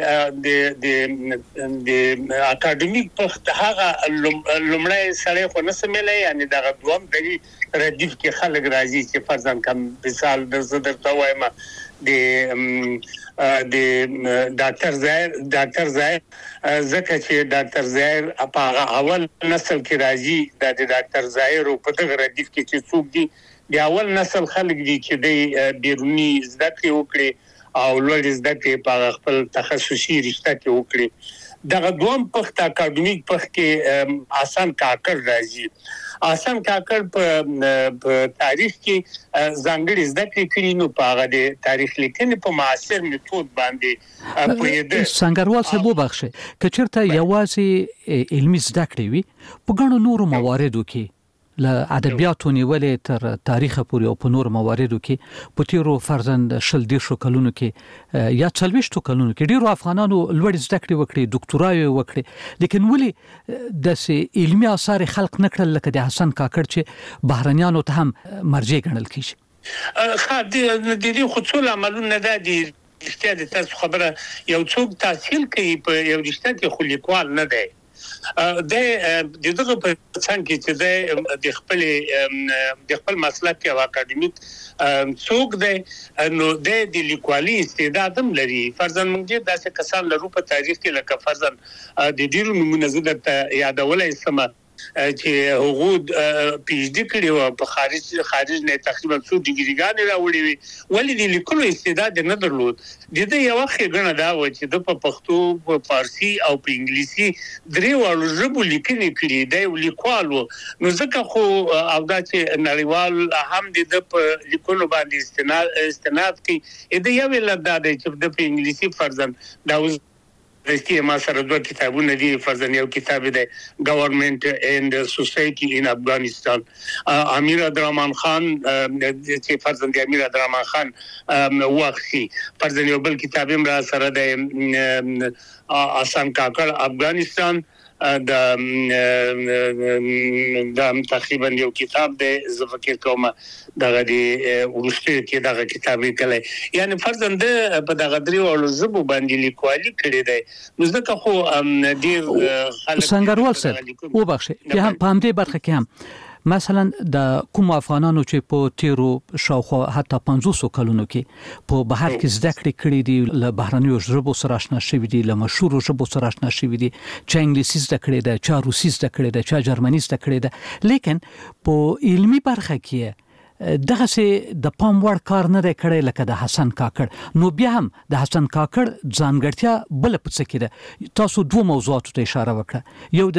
اکاډمیک په هغه لومړی سره خو نه سمېلای، یعنی دغه دوم د ردیف کې خلک راځي چې فرضاً کوم مثال درته وایم د ډاکټر ظاهر ځکه چې ډاکټر ظاهر په اول نسل کې راځي، د ډاکټر ظاهر په دغه ردیف کې چې څوک دي د اول نسل خلک دي چې د بیرونی زده کړې وکړي او لوړ زده کړې په خپل تخصصي رشته کې وکړي. دغه دوم پخت اکاډمیک پخت کې حسن کاکړ راځي. حسن کاکړ په تاریخ کې ځانګړي زده کړې کړي، نو په هغه د تاریخ لیکنې په معاصر میتود باندې پوهېده. سنگروال صاحب وبخښئ، که چېرته یوازې علمي زده کړې وي په ګڼو نورو مواردو کې له ادبیاتو نیولې تر تاریخ پورې او په نور مواردو کې په تیرو فرضاً 20 کلونو کې یا 40 کلونو کې ډیرو افغانانو لوړ زده کړې وکړي، ډاکټورای وکړي، لیکن ولې د علمي آثار خلق نکړل لکه د حسن کاکړ چې بهرنیانو ته هم مرجع ګڼل کیږي؟ د دې خو څو عملونه ده دي. رښتیا د تاسو خبره، یو څوک تحصیل کوي په یو رشته کې خو لیکوال نه دی. دغه په څنګه چې د خپل مسلک او اکاډمیک څوک دی، نو د لیکوالي استعداد هم لري. فرضاً موږ داسې کسان لرو په تاریخ کې لکه فرضاً د ډیرو نمونه زه درته یادولای شم چې هغه پی ایچ ډي کړی و په خارج نه تقریبا څو ډیګریګانې راوړې وي، ولې د لیکلو استعداد نه درلود. د دې یو ښېګڼه دا و چې د په پښتو، په فارسي او په انګلیسي درې واړو ژبو لیکنې کړي، د لیکوال و. نو ځکه خو او دا چې نړیوال هم د په لیکلو باندې استناد کوي، د یو علت دا دی چې د په انګلیسي فرضاً دا رښتیا ما سره دوه کتابونه دي. فرضاً یو کتاب دی گورنمنت اینڈ سوسایټي ان افغانستان، امیر عبدالرحمن خان چې فرضاً د امیر عبدالرحمن خان وخت، فرضاً یو بل کتاب هم را سره دی حسن کاکړ افغانستان، د تقریبا یو کتاب دی زه فکر کوم دغه دی ورسته کې دغه کتاب لیکلی یعنی فرضاً په دغه دریو ژبو باندې لیکوالي کړې دی نو ځکه خو ډیر خلک سنگروال صاحب وبخښئ چې هم په همدې برخه کې هم مثلا د کوم افغانانو چې په تیرو شاوخوا حتی 500 کلونو کې په بهر کې زده کړې کړې دي له بهرنیو ژبو سره آشنا شوي دي له مشهورو ژبو سره آشنا شوي دي چې انګلیسي زده کړې ده چې روسي زده کړې ده چې جرمني زده کړې ده لیکن په علمي برخه کې دغه سه د پام وړ کار نه کړی لکه د حسن کاکړ نو بیا هم د حسن کاکړ ځانګړتیا بل په څه کې ده تاسو دوه موضوعاتو ته اشاره وکړه یو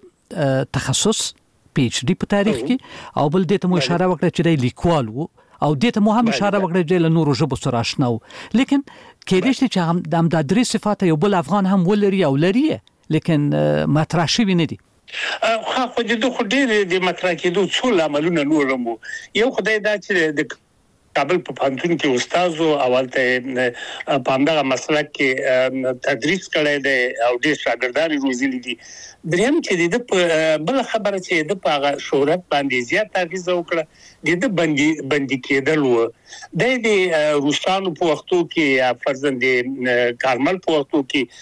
د تخصص پی ایچ ډی په تاریخ کې او بل دې ته مو اشاره وکړه چې د لیکوال وو او دې ته مو هم اشاره وکړه چې له نورو ژبو سره آشنا وو لیکن کېدای شي چې هم د درې صفات یو بل افغان هم ولري او لري لیکن مطرح شوی نه دي خو د خو ډېر د مطرح کېدو څو عملونه نورم یو خدای دا چې د کابل په پانتون کې استاد او اولته په همدغه مسلک کې تدریس کړی دی او ډېر شاګردان روزلي دي دریم چې د بل خبره چې د په شهرت باندې زیات اغیزه وکړه د بندي کېدل و د روسانو په وختو کې فرضاً د کارمل په وختو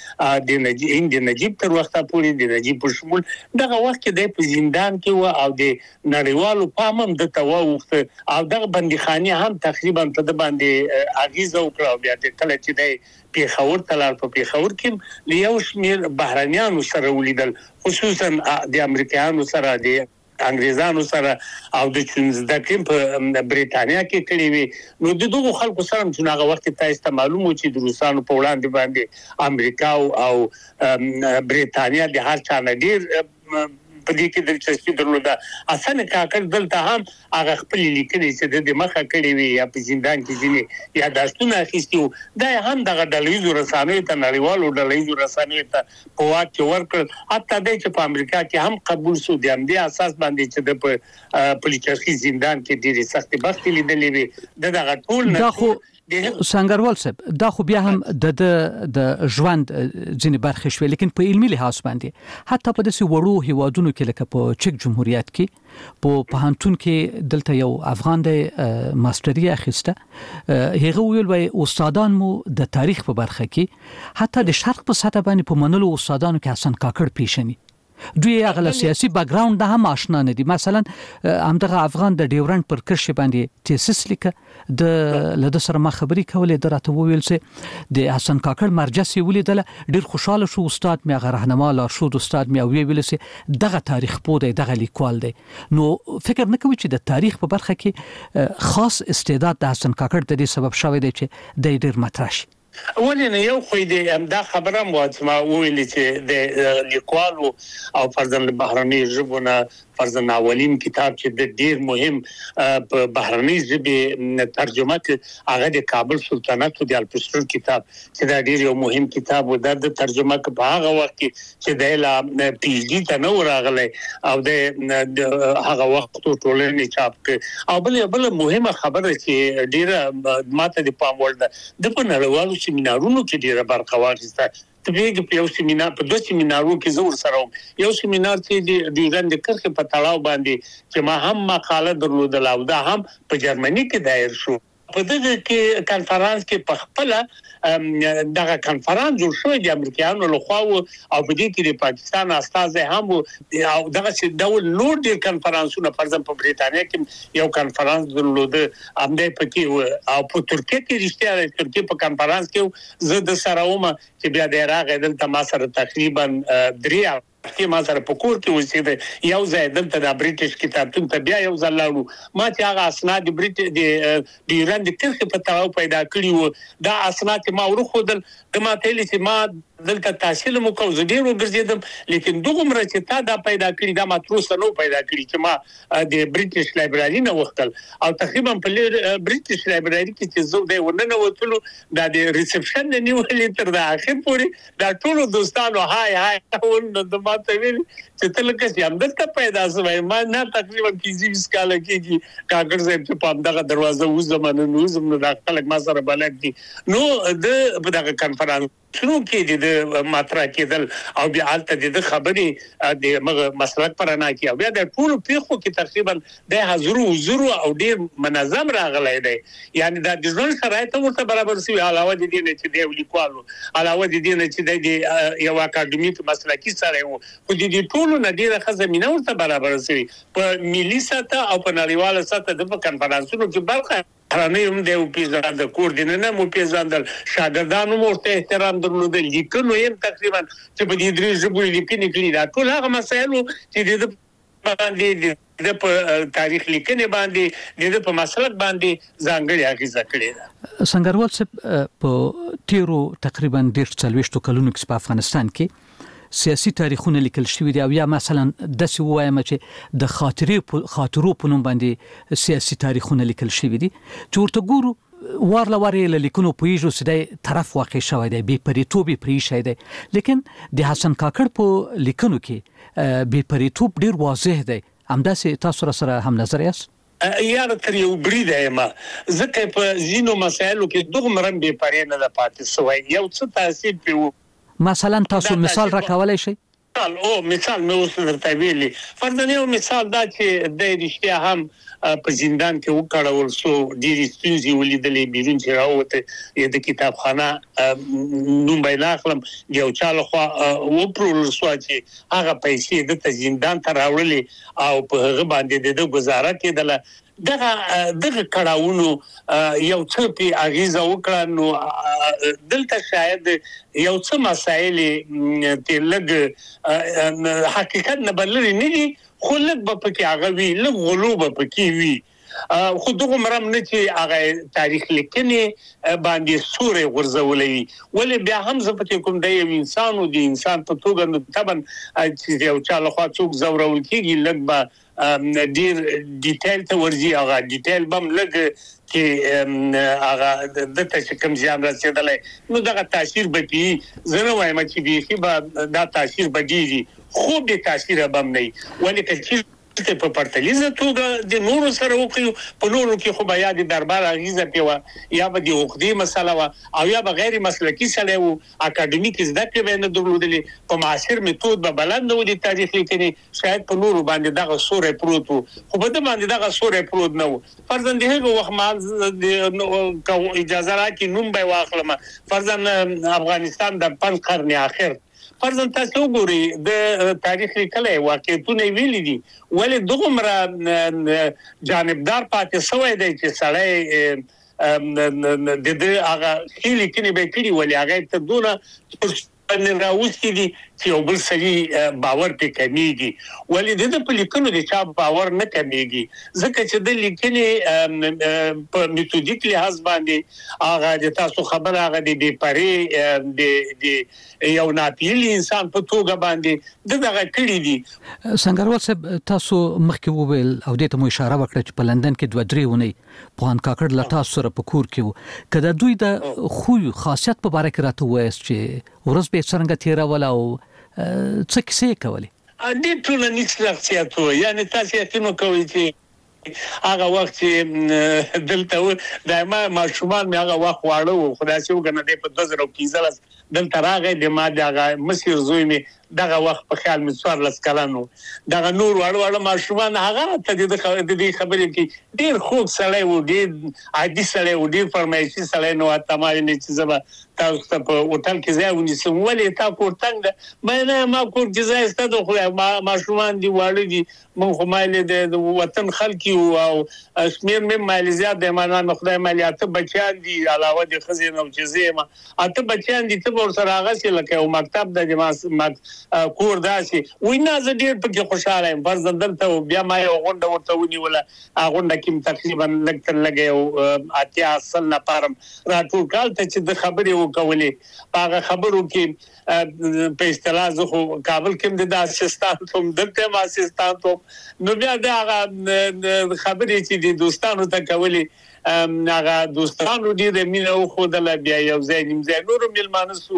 کې د نجیب تر وخته پورې د نجیب په شمول دغه وخت کې د په زندان کې و او د نړیوالو پام هم د توغخته او دغه بندیخانه هم تقریبا په د باندې اغیزه وکړه بیا د کله چې د پیښور تلار په پیښور کې لیو شمیر بهرانيانو سره ولیدل خصوصا د امریکایانو سره د انګريزانو سره او د چونزدکیم په بریتانیا کې کړي وي نو د دغه خلکو سره چې هغه وخت تاسو معلومه چې د روسانو په وړاندې باندې امریکا او بریتانیا د هر چا نه ډیر په دې کې دلچسپي درلوده حسن کاکړ دلته هم هغه خپل لیکنې چې د مخه کړي وي یا په زندان کې ځینې یا داستونه اخیستي وو دا هم دغه ډلهیزو رسانیو ته نړیوالو ډلهیزو رسانیو ته په واک کې ورکړ حتی د په امریکا کې هم قبول شو د همدې اساس باندې چې د پولیټیکي زندان کې ډېری سختي بخت لیدلې وي دغه ټول نه سنگروال صاحب دا خو بیا هم د ژوند ځینې برخې شوې لیکن په علمي لحاظ باندې حتی په داسې وړو هیوادونو کې لکه په چک جمهوریت کې په پوهنتون کې دلته یو افغان د ماستري اخیسته هغه ویل وای استادان مو د تاریخ په برخه کې حتی د شرق په سطح باندې په منلو استادانو کې حسن کاکړ پیشني دوی هغه سیاسي بیک ګراوند ده هم آشنا نه دي مثلا همدغه افغان د ډیورنډ پر کرښې باندې تیسس لیکه د لده سره ما خبري کولې دراته ویل چې د حسن کاکړ مرجسي ولیدل ډیر خوشاله شو استاد مې هغه راهنما لارښود استاد مې ویل چې دغه تاریخ پوه دی دغه لیکوال دی نو فکر نه کوي چې د تاریخ په برخه کې خاص استعداد د حسن کاکړ د دې سبب شوی دی چې د ډیر مطرح شي ولې یو خو دې دا خبره مو ما ویلې چې د لیکوالو او فرضاً بهرني ژبونه فرضاً اولین کتاب چې د ډیر مهم په بهرني ژبه ترجمه کې هغه د کابل سلطنت د الپسټر کتاب چې دا ډیر یو مهم کتاب و د ترجمه کې په هغه وخت کې چې د لا پی ایچ ډی ته نو راغلی او د هغه وخت ټولنې چاپ کې او بل مهمه خبره چې ډیر ماته د پام وړ ده د په نړیوالو سیمینارونو کې ډیره برخه واخیسته تبېګ په یو سیمینار په دوه سیمینارونو کې زور سره یو سیمینار چې د ډیورنډ کرښې په تړاو باندې چې ما هم مقاله درلودل او دا هم په جرمني کې دایر شو په دغه کې کانفرنس کې په خپل دغه کانفرنس جوړ شو د امریکایانو لخوا او په دې کې د پاکستان استاد هم او دغه چې ډول نور د کانفرنسونو پر ځم په بریتانیا کې یو کانفرنس درلوده امده پکې او په ترکیه کې رښتیا د ترکیه په کانفرنس کې زه د سراومه چې بیا د راغې دلته ما سره تقریبا 3 کې ما سره په کور کې اوسېده یو ځای دلته د بریټیش کتابتون ته بیا یو ځل لاړو ما چې هغه اسناد د ډیورنډ کرښې په تړاو پیدا کړي وو دا اسناد ما ورخودل د ما ته چې ما دلته تحصیل مو کوم زه ډیر وګرځیدم لیکن دغه چې تا دا پیدا کړی دا ما تر اوسه نو پیدا کړی چې ما د بریټیش لایبرری نه وختل او تقریبا په بریټیش لایبرری کې چې زه د وننه وتلو دا د ریسپشن نیولې تر د اخر پورې دا ټول دوستانو هاي ونه د ماته ویل چې تل کې چې همدلته پیدا شوی ما نه تقریبا 25 کال کېږي کاکړ صاحب چې په دغه دروازه و زمانه نو زموږ د خلک ما سره بلد دي نو د دغه کانفرنس شنو کې د ماترا کېدل او بیا الته د خبرې د مسلک پرانا کې او بیا د ټول پیخو کې تقریبا د زرو او ډیر منظم راغلی دی یعنی د ځوان شرایط ورته برابر شي علاوه د دې چې د لیکوالو علاوه د دې چې د یو اکاډمیک مسلکی سره وو خو د ټول نه ډیره خزمینه ورته برابر شي په ملي سطح او په نړیواله سطح د کنفرانسونو کې برخه رانیم د پیژاند د کوردیننه مو پیژاندل شاګردانو مرته احترام درلودل لیکنو یې تقریبا چې په دې درې ژبو لیکنې کړي دا ټول هغه مسایل چې د باندې د تاریخ لیکنې باندې د په مسلک باندې ځانګړي اغیزه کړې ده سنگروال صاحب په تیرو تقریبا 40 کلونو کې په افغانستان کې سیاسي تاریخونه لیکل شوی دی او یا مثلا د سوایم چې د خاطرو په نوم باندې سیاسي تاریخونه لیکل شوی دي چې ورته ګورو وارله لیکونو پویجو سده طرف واقع شوی دی بی پریتوبی پری شوی دی لیکن د حسن کاکړ په لیکنو کې بی پریتوب ډیر واضح دی همداسې تاسو سره هم نظر یاست یار تر یو بریده ما ځکه په زینو مسایلو کې دغه مرم بی پرې نه د پاتې سوی یو څه تاثیر پیو مثلا تاسو مثال راکولای شئ مثال مې اوس درته ویلي فرضاً یو مثال دا چې د رښتیا هم په زندان کې وکړول سو ډېری ستونزې ولیدلې بیرون چې راوته د کتابخانه نوم بیان اخلم یو چاله خو وپرول سو چې هغه پیسې د زندان ته راوړلې او په هغه باندې د گزاره کېدله دغه کړهونو یو څه په اغیزه وکړه نو دلته شاید یو څه مسایل ته لګ حقیقت نه بلل نه دي خو لږ به پکې هغه وی لږ غلو به پکې وی خو دغه مرم نه چې هغه تاریخ لیکنې باندې سورې غرزولې ولې بیا هم زه پکې کوم د انسان او د انسان په توګه نو طبعا چې یو چا له خوا څوک زورول کېږي لږ به ډیر ډیټیل ته ورځي هغه ډیټیل بم لګ چې هغه د تاسو کوم ځان رسیدلې نو دا تاثیر به پی زنه وایم چې به دا تاثیر به دیږي خو به تاثیر بم نه ولې چې په پرتلیزه توګه د نورو سره وکړو په نورو کې خو بیا د دربار اغیزه پیوا یا به د حقوقي مسله وا او یا به غیر مسلکی سره وو اکاډمیک زده کړې نه درلودلې په معاصر میتود به بلند و د تاریخ لیکنې شاید په نورو باندې دغه سورې پروت خو په دې باندې دغه سورې پروت نه و فرضاً دغه وخت ما اجازه راکې نوم به واخلم فرضاً افغانستان د 5 قرن اخر فرضاً تاسو وګورئ د تاریخ لیکلې واقعیتونه ویلي دي ولې دغه جانبدار پاتې سوی دی چې سړی د هغه خېلی کې به کړي ولې هغه ته دونه ان راوستي دي چې یو بل سړي باور پې کمیږي ولې د په لیکنو د چا باور نه کمیږي ځکه چې د لیکنې په میتودیک لحاظ باندې هغه د تاسو خبر هغه د بي پرې د یو ناپیلی انسان په توګه باندې دغه کړی دي سنگروال صاحب تاسو مخکې وویل او دې ته مو اشاره وکړه چې په لندن کې 2-3 ونې پوهان کاکړ له تاسو سره په کور کې وو کله دوی د خو خاصیت په اړه کې راته وایي چې ورځ به څنګه تیرول او څه کیسه کوي دې ټول نه څه یعنی تاسو یې کوي چې هغه وخت چې دلته دایمه ماشومان مې هغه وخت واړو خدای شي وګنه دې په 2015 دلته راغی د ما دغه مسیر زوی مې دغه وخت په خیال مې څوار لس کلانو دغه نور واړو ماشومان هغه ته د دې خبرې کې ډیر خوب سړی و ډیر عادي سړی و ډیر فرمایشي سړی نو تمام نه چې زما تاسو ته په هوټل کې ځای ونیسم ولې تا کورتنګ ده مې نه ما کور کې ځای ستاسو خو ماشومان دی واړو دي مونږ خو مالې د وطن خلک او شمیر مې مالې زیات د ایمانان خدای مالیات بچیان دي علاوه د خزینه او جزیه ما اته بچیان دي ته ور سره هغه چې لکه یو مکتب د جماعت کور داسي وینا زه ډیر پکې خوشاله یم فرض دلته بیا ما یو غونډه ورته ونیوله غونډه کې تقریبا لګ یو اتیا اصل نه پارم راټول کال ته چې د خبرې وکولې هغه خبرو کې په اصطلاح زه خو کابل کې د اسسټانټ هم دلته ما اسسټانټ نو بیا دا خبرې چې د دوستانو ته کولې هغه دوستانو دې مینه خو د بیا یو ځای نیم ځای نور ملمانه سو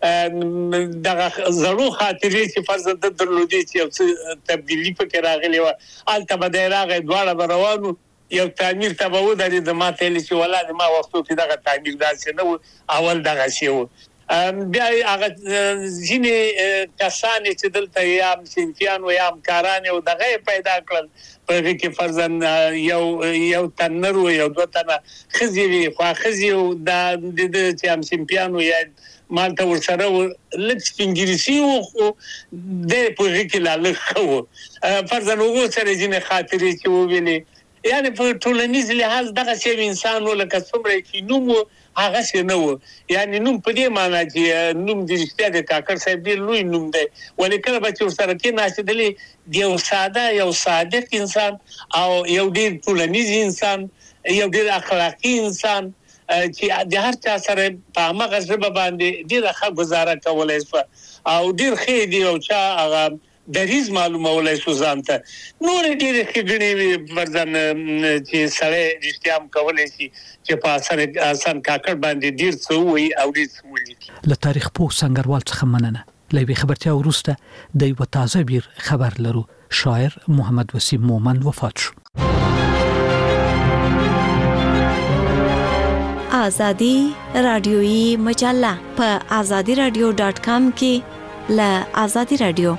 دغه زړو خاطرې چې فرض د درلودي چې تبدیلی پکې راغلی و البته به راغی دواړه روانو یو تعمیر تبعو د ما ته لسی ولاده ما وختو کې دغه تعمیر داسې نه اول دغه شی و بیا هغه ځینې کسان چې دلته یا سنفیان او یا همکاران او دغه پیدا کړل په کې فرضاً یو تنر او یو دوه تنه خزي وي خو خزي او د چې هم سنفیان او یا مالته ورسره لکه انګلیسي او د په کې لا لخوا فرضاً وګ سره ځینې خاطرې چې وویلې یعنی په ټولنیز لحاظ دغه څه انسان ولکه څومره چې نوم هغه څه نه و یعنی نوم په دې معنی چې نوم د رښتیا د کاکړ صاحب دی لوی نوم دی ولیکل به چې سره کې ناشدلې یو ساده یو صادق انسان او یو ډیر ټولنیز انسان یو ډیر اخلاقی انسان چې د هر چا سره په هغه ژبه باندې ډیر ښه گزاره کولای شو او ډیر ښه دی او چا هغه دریز معلومولای شو ځانته نور ډیر خګنی ورزن چې سره رښتیا هم کولای شي چې په اسان کاکړ باندې ډیر څه وي او ډیر څه ولي له تاریخ په څنګهوال څخه مننه لوي خبرتیا ورسته د یو تازه بیر خبر لرو شاعر محمد وسیم مومند وفات شو آزادی رادیویی مجله په azadiradio.com کې له آزادی رادیو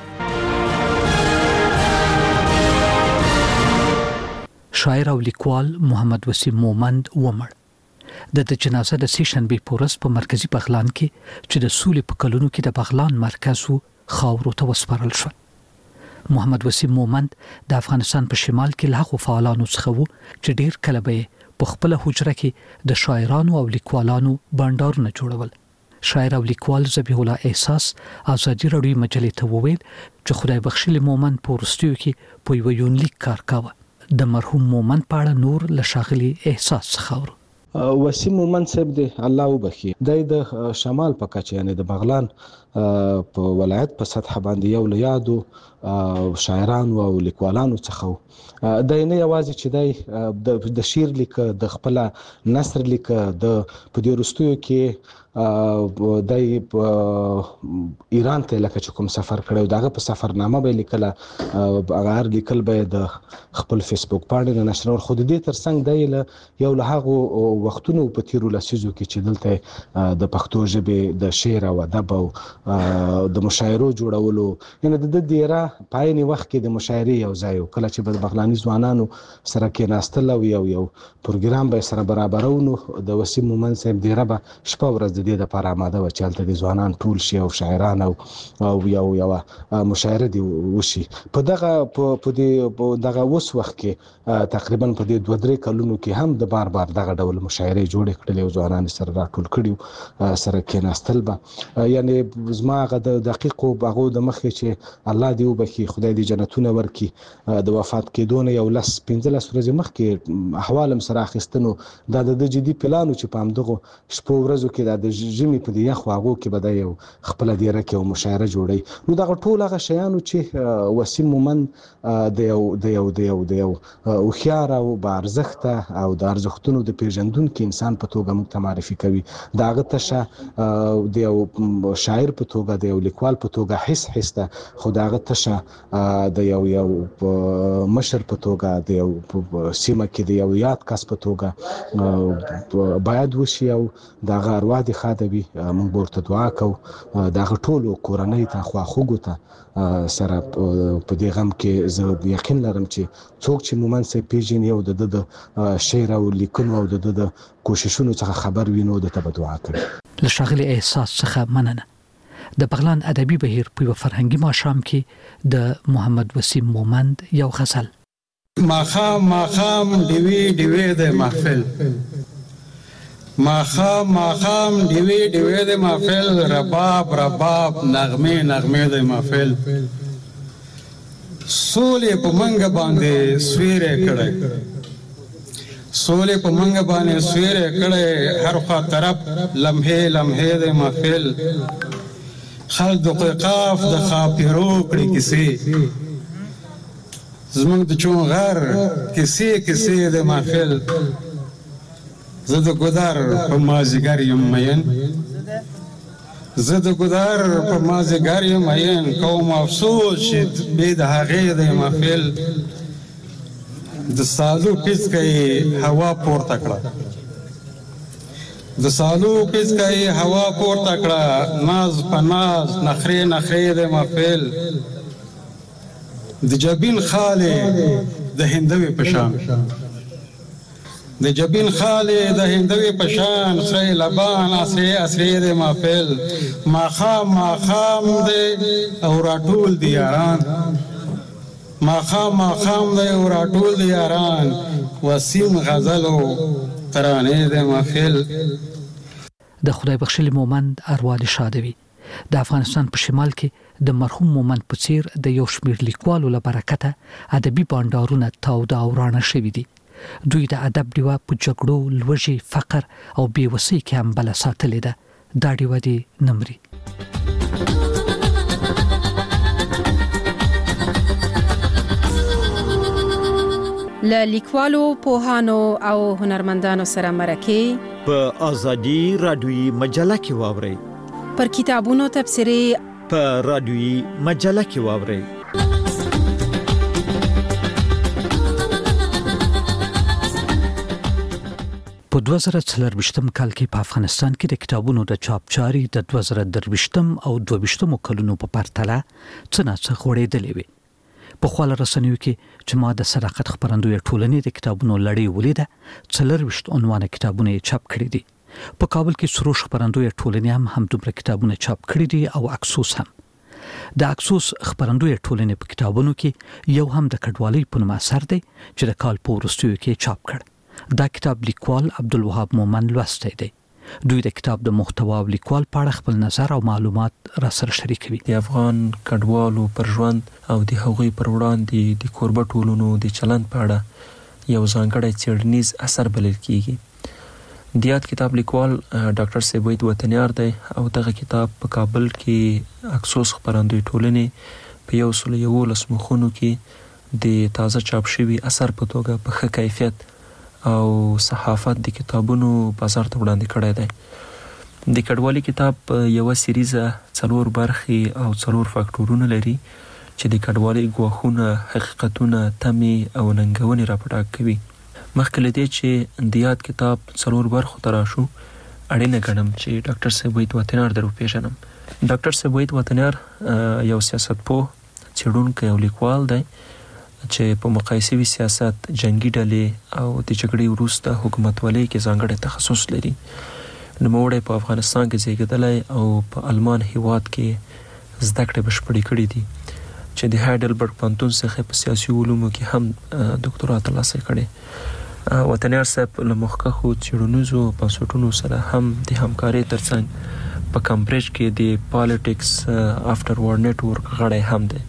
شاعر او لیکوال محمد وسیم مومند ومړ د جنازه د سیشنبه پورس په مرکزی بغلان کې چې د سولې په کلونو کې د بغلان مرکز خاورو ته وسپارل شو محمد وسیم مومند د افغانستان په شمال کې له هغو فعالانو څخه وو چې ډیر کله به په خپل حجره کې د شاعرانو او لیکوالانو بانډارونه جوړول شاعر او لیکوال ذبیح الله احساس آزادی رادیو مجلې ته وویل چې خدای بخښلی مومند په ورستیو کې په یو یونلیک کار کاوه د مرحوم مومند په اړه نور له شاغلي احساس څخه وسیم مومند صاحب دی الله وبخي د شمال په کچه یعنی د بغلان په ولایت په سطح باندې یو لیادو شاعرانو او لیکوالانو څخه د نه یوازې چې د شعر لیک د خپل نثر لیک د پدیرستو کې د ایران ته لکه چې کوم سفر کړو داغه په سفرنامه به لیکل هغه لیکل به د خپل فیسبوک باندې نشر خو د دې ترڅنګ د یو له هغه وختونو په تیرو لسیزو کې چې دلته د پښتو ژبې د شعر او ادب او د مشاعرو جوړولو یعنی د ډیره پایني وخت کې د مشاعرې یو ځای کله چې د بغلاني ځوانانو سره کې ناستل او یو پروګرام به سره برابرونو د وسیم مومند صاحب ډیره به شپه ورځ د دې لپاره آماده و چې د ځوانان ټول شي او شاعران او یو مشاعره دی وشي په دغه اوس وخت کې تقریبا په دې 2-3 کلونو کې هم د بار دغه ډول مشاعرې جوړې کړلې او ځوانان سره راټول کړي سره کې ناستل به یعنی زما غو د دقیقو باغو د مخې چې الله دی وبخي خدای دې جنتونه ورکړي د وفات کېدون یو 15 ورځې مخکې احوالم سره اخیستنو د جدي پلانو چې په همدغه شپو ورځو کې د ژمي په دې خواغو کې به د یو خپل ډیره کې مشاعره جوړي نو دغه ټول هغه شیانو چې وسیم مومند د یو خيار او بارزخته او د ارزښتونو د پیژندونکو انسان په توګه موږ ته معرفي کوي داغه تشه د یو شاعر په توګه د یو لیکوال په توګه حس ده خو داغه تشه د یو مشر په توګه د یو سیمه کې د یو یاد کس په توګه باید وشي او دغه ارواح د خادوي موږ ورته دعا کوو دغه ټولو کورنۍ ته خواخوږو ته سره په دې غم کې زه یقین لرم چې څوک چې مومند صاحب پیژني او د شعر او لیکنو او د کوششونو څخه خبر وینو د ته دعا کوي له شاغلي احساس څخه مننه د بغلان ادبي بهیر په فرهنګي ماښام کې د محمد وسیم مومند یو غزل ماخام ډیوی د محفل ماخام ډیوی د محفل رباب نغمه د محفل سولې په منګ باندې سویره کړه هر خوا طرف لمحه د محفل خلد قاف د خاپیرو کړي کیسې زمونږ د چون غر کیسې د محفل زه د ګودر په مازیګر یم مین کوم افسوس چې بې د هغې د محفل د سالو پیڅکه یې هوا پورته کړه د سالو پسکای هوا پور تکړه ناز پناز نخره نخره د محفل د جبین خاله د هندوی پشان د جبین خاله د هندوی پشان سره لبان اسره د محفل ماخام د او راټول دی یاران ماخام د او راټول دی یاران وسیم غزلو ترانه د محفل. د خدای بخښلي مومند ارواح شادوي د افغانستان په شمال کې د مرحوم مومند په څیر د یو شمېر لیکوالو له برکته ادبي بانډارونه تاوده او رانه شوي دي. دوی د ادب ډیوه په جګړو، لوږې، فقر او بېوسۍ کې هم بله ساتلې ده. دا ډیوه دې نه مري. له لیکوالو، پوهانو او هنرمندانو سره مرکې په آزادي رادیویي مجله کې واورئ. پر کتابونو تبصرې په رادیویي مجله کې واورئ. په 2024 کال کې په افغانستان کې د کتابونو د چاپ جاري د 2023 او 22 کلونو په پرتله څه ناڅه غوړېدلې وي. په خپل رسنیو کې چې ما د صداقت خبرندوی ټولنې د کتابونو لړۍ ولیده 24 عنوان کتابونه چاپ کړي دي. په کابل کې سروش خبرندوی ټولنې هم دومره کتابونه چاپ کړي دي او اکسوس هم. د اکسوس خبرندوی ټولنې په کتابونو کې یو هم د کډوالۍ په نوم اثر دی چې د کال په وروستیو کې چاپ کړ. دا کتاب لیکوال عبدالوهاب مومند لوستی دی. دوی د کتاب د محتوا او لیکوال په اړه خپل نظر او معلومات را سره شریکوي. د افغان کډوالو پر ژوند او د هغوی پر وړاندې د کوربه ټولنو د چلند په اړه یو ځانګړی څېړنیز اثر بلل کیږي. د یاد کتاب لیکوال ډاکټر سیبوید وطنیار دی او دغه کتاب په کابل کې اکسوس خبرندوی ټولنې په 111 مخونو کې د تازه چاپ شوي اثر په توګه په ښه کیفیت او صحافت د کتابونو بازار ته وړاندې کړی دی. د کډوالي کتاب یو سریزه 4 برخې او 4 فاکټورونه لري چې د کډوالي ګواښونه، حقیقتونه، تمې او ننګونې راپټاک کوي. مخکې له دې چې د یاد کتاب 4 برخو ته راشو، اړینه ګڼم چې ډاکټر سیبوید وطنیار در وپېژنم. ډاکټر سیبوید وطنیار یو سیاستپوه، څېړونکی او لیکوال دی چې په مقایسوي سیاست، جنگي ډلې او د جګړې وروسته حکومتولۍ کې ځانګړی تخصص لري. نوموړی په افغانستان کې زیږېدلی او په آلمان هیواد کې زده کړې بشپړې کړې دي چې د هایډلبرګ پوهنتون څخه په سیاسي علومو کې هم ډاکټرا ترلاسه کړې. وطنیار صاحب له مخکښو څېړنیزو بنسټونو سره هم د همکارۍ ترڅنګ په کمبریج کې د پالیټکس افټر وار نیټورک غړی هم دی.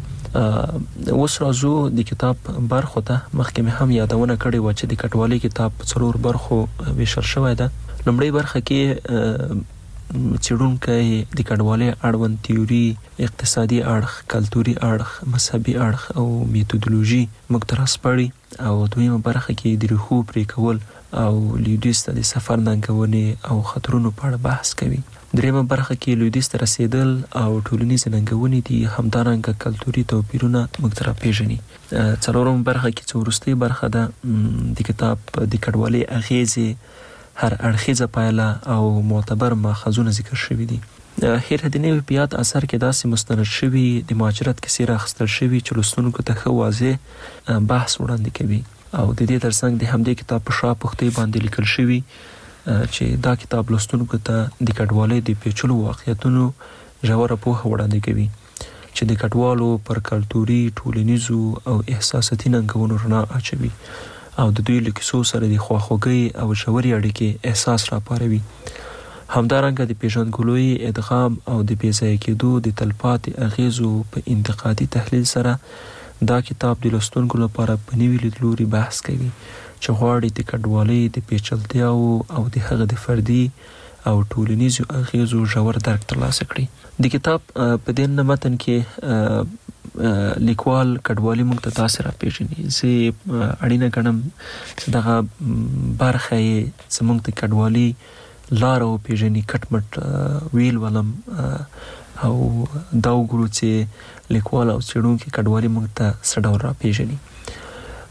اوس راځو د کتاب برخو ته. مخکې مې هم یادونه کړې وه چې د کډوالۍ کتاب په 4 برخو ویشل شوی ده. لومړۍ برخه کې څېړونکی د کډوالۍ اړوند تیوري، اقتصادي اړخ، کلتوري اړخ، مذهبي اړخ او میتودولوژي موږ ته راسپړي او دویمه برخه کې د ریښو پرې کول او لویدیځ ته د سفر ننګونې او خطرونو په اړه بحث کوي. دریمه برخه کې لویدیځ ته رسیدل او ټولنیز ننګونې دي، همدارنګه کلتوري توپیرونه موږ ته راپېژني. څلورمه برخه کې چې وروستۍ برخه ده د کتاب د کډوالۍ اغیزې، هر اړخیزه پایله او معتبر ماخذونه ذکر شوي دي. هیر هدینه په یاد اثر کې داسې مستند شوي د مهاجرت کیسې راخیستل شوي چې لوستونکو ته ښه واضح بحث وړاندې کوي او د دې ترڅنګ د همدې کتاب په شا پښتۍ باندې لیکل شوي چې دا کتاب لوستونکو ته د کډوالۍ د پیچلو واقعیتونو ژوره پوهه وړاندې کوي چې د کډوالو پر کلتوري، ټولنیزو او احساساتي ننګونو رڼا اچوي او د دوی له کیسو سره د خواخوږۍ او ژورې اړیکې احساس راپاروي. همدارنګه د پیژندګلوۍ، ادغام او د بېځایه کېدو د تلپاتې اغیزو په انتقادي تحلیل سره دا کتاب د لوستونکو لپاره په نوي لیدلوري بحث کوي چې غواړي د کډوالۍ د پیچلتیاو او د هغه د فردي او ټولنیزو اغیزو ژور درک ترلاسه کړي. د کتاب په دې متن کې لیکوال کډوالي موږ ته داسې راپېژني. زه اړینه ګڼم چې دغه برخه یې زموږ د کډوالي لاره وپېژني، کټ مټ ویل ولم او دا وګورو چې لیکوال او څېړونکي کډوالي موږ ته څه ډول راپېژني.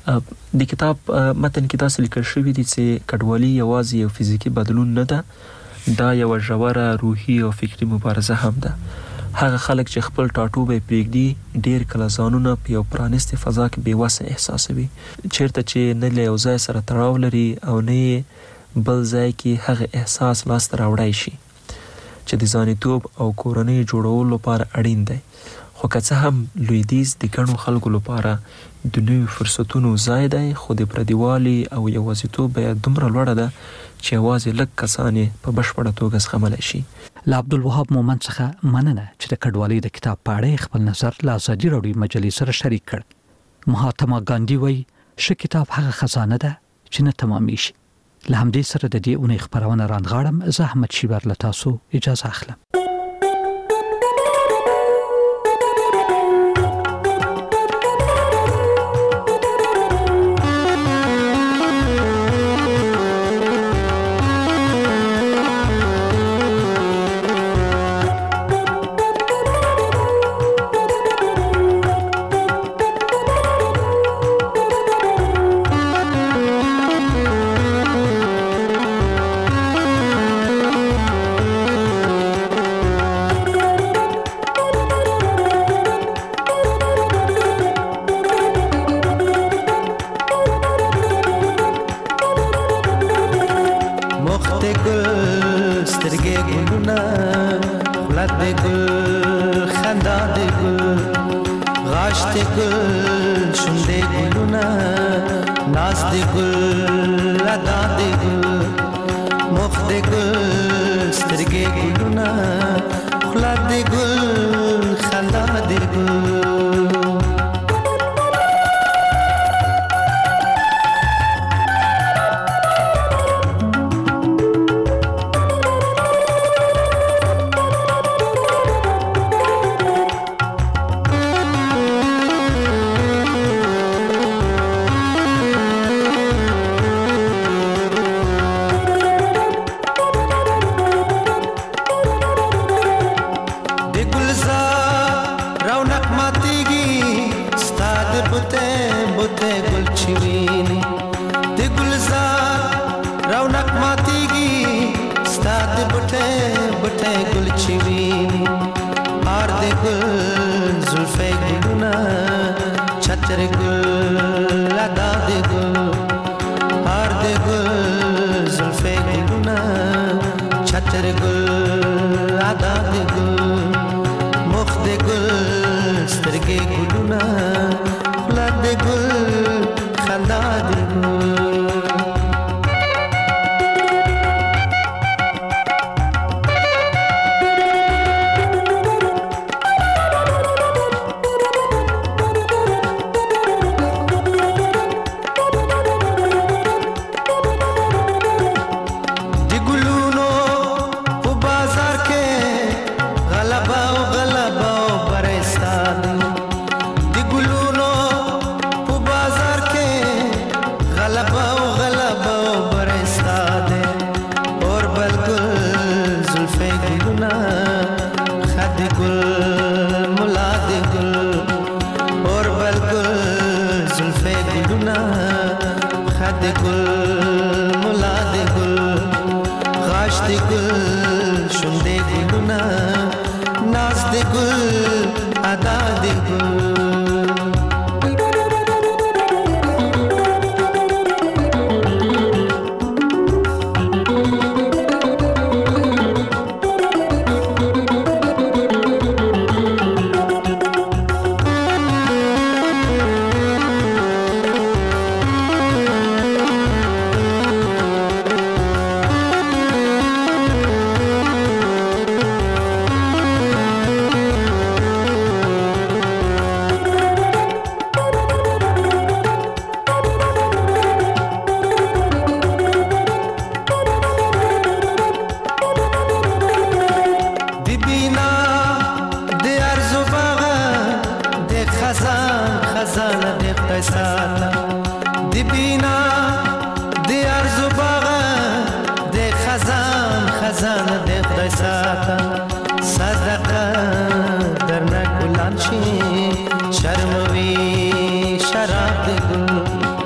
د کتاب متن کې داسې لیکل شوي دي چې کډوالي یوازې یو فزیکي بدلون نه ده دا یو ژوره روحي او فکری مبارزه هم ده. هغه خلک چې خپل ټاټوبې پرېږدي ډیر کله ځانونه په یو پرانیستې فضا کې بې وسه احساسوي، چیرته چې نه له یو ځای سره تړاو لري او نه بل ځای کې هغه احساس لاسته راوړی شي چې د ځانیتوب او کورنۍ جوړولو لپاره اړین دی. خو که څه هم لویدیځ د ګڼو خلکو لپاره د نویو فرصتونو ځای دی، خو د پردیوالي او یوازیتوب بیه دومره لوړه ده چې یوازې لږ کسان یې په بشپړه توګه زغملی شي. له عبدالوهاب مومند څخه مننه چې د کډوالۍ د کتاب په اړه خپل نظر له ازادي راډیو مجلې سره شریک کړ. مهاتما ګاندي وایي ښه کتاب هغه خزانه ده چې نه تمامیږي. له همدې سره د دې اونۍ خپرونه رانغاړم. زه احمد شیبر له تاسو اجازه اخلم.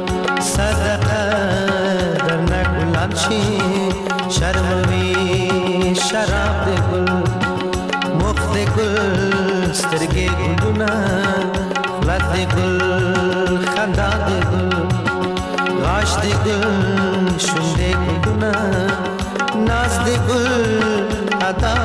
शर्म भी خلط دی گل خندا دی گل غاش دی گل شونډې ګلونه ناز دی گل ادا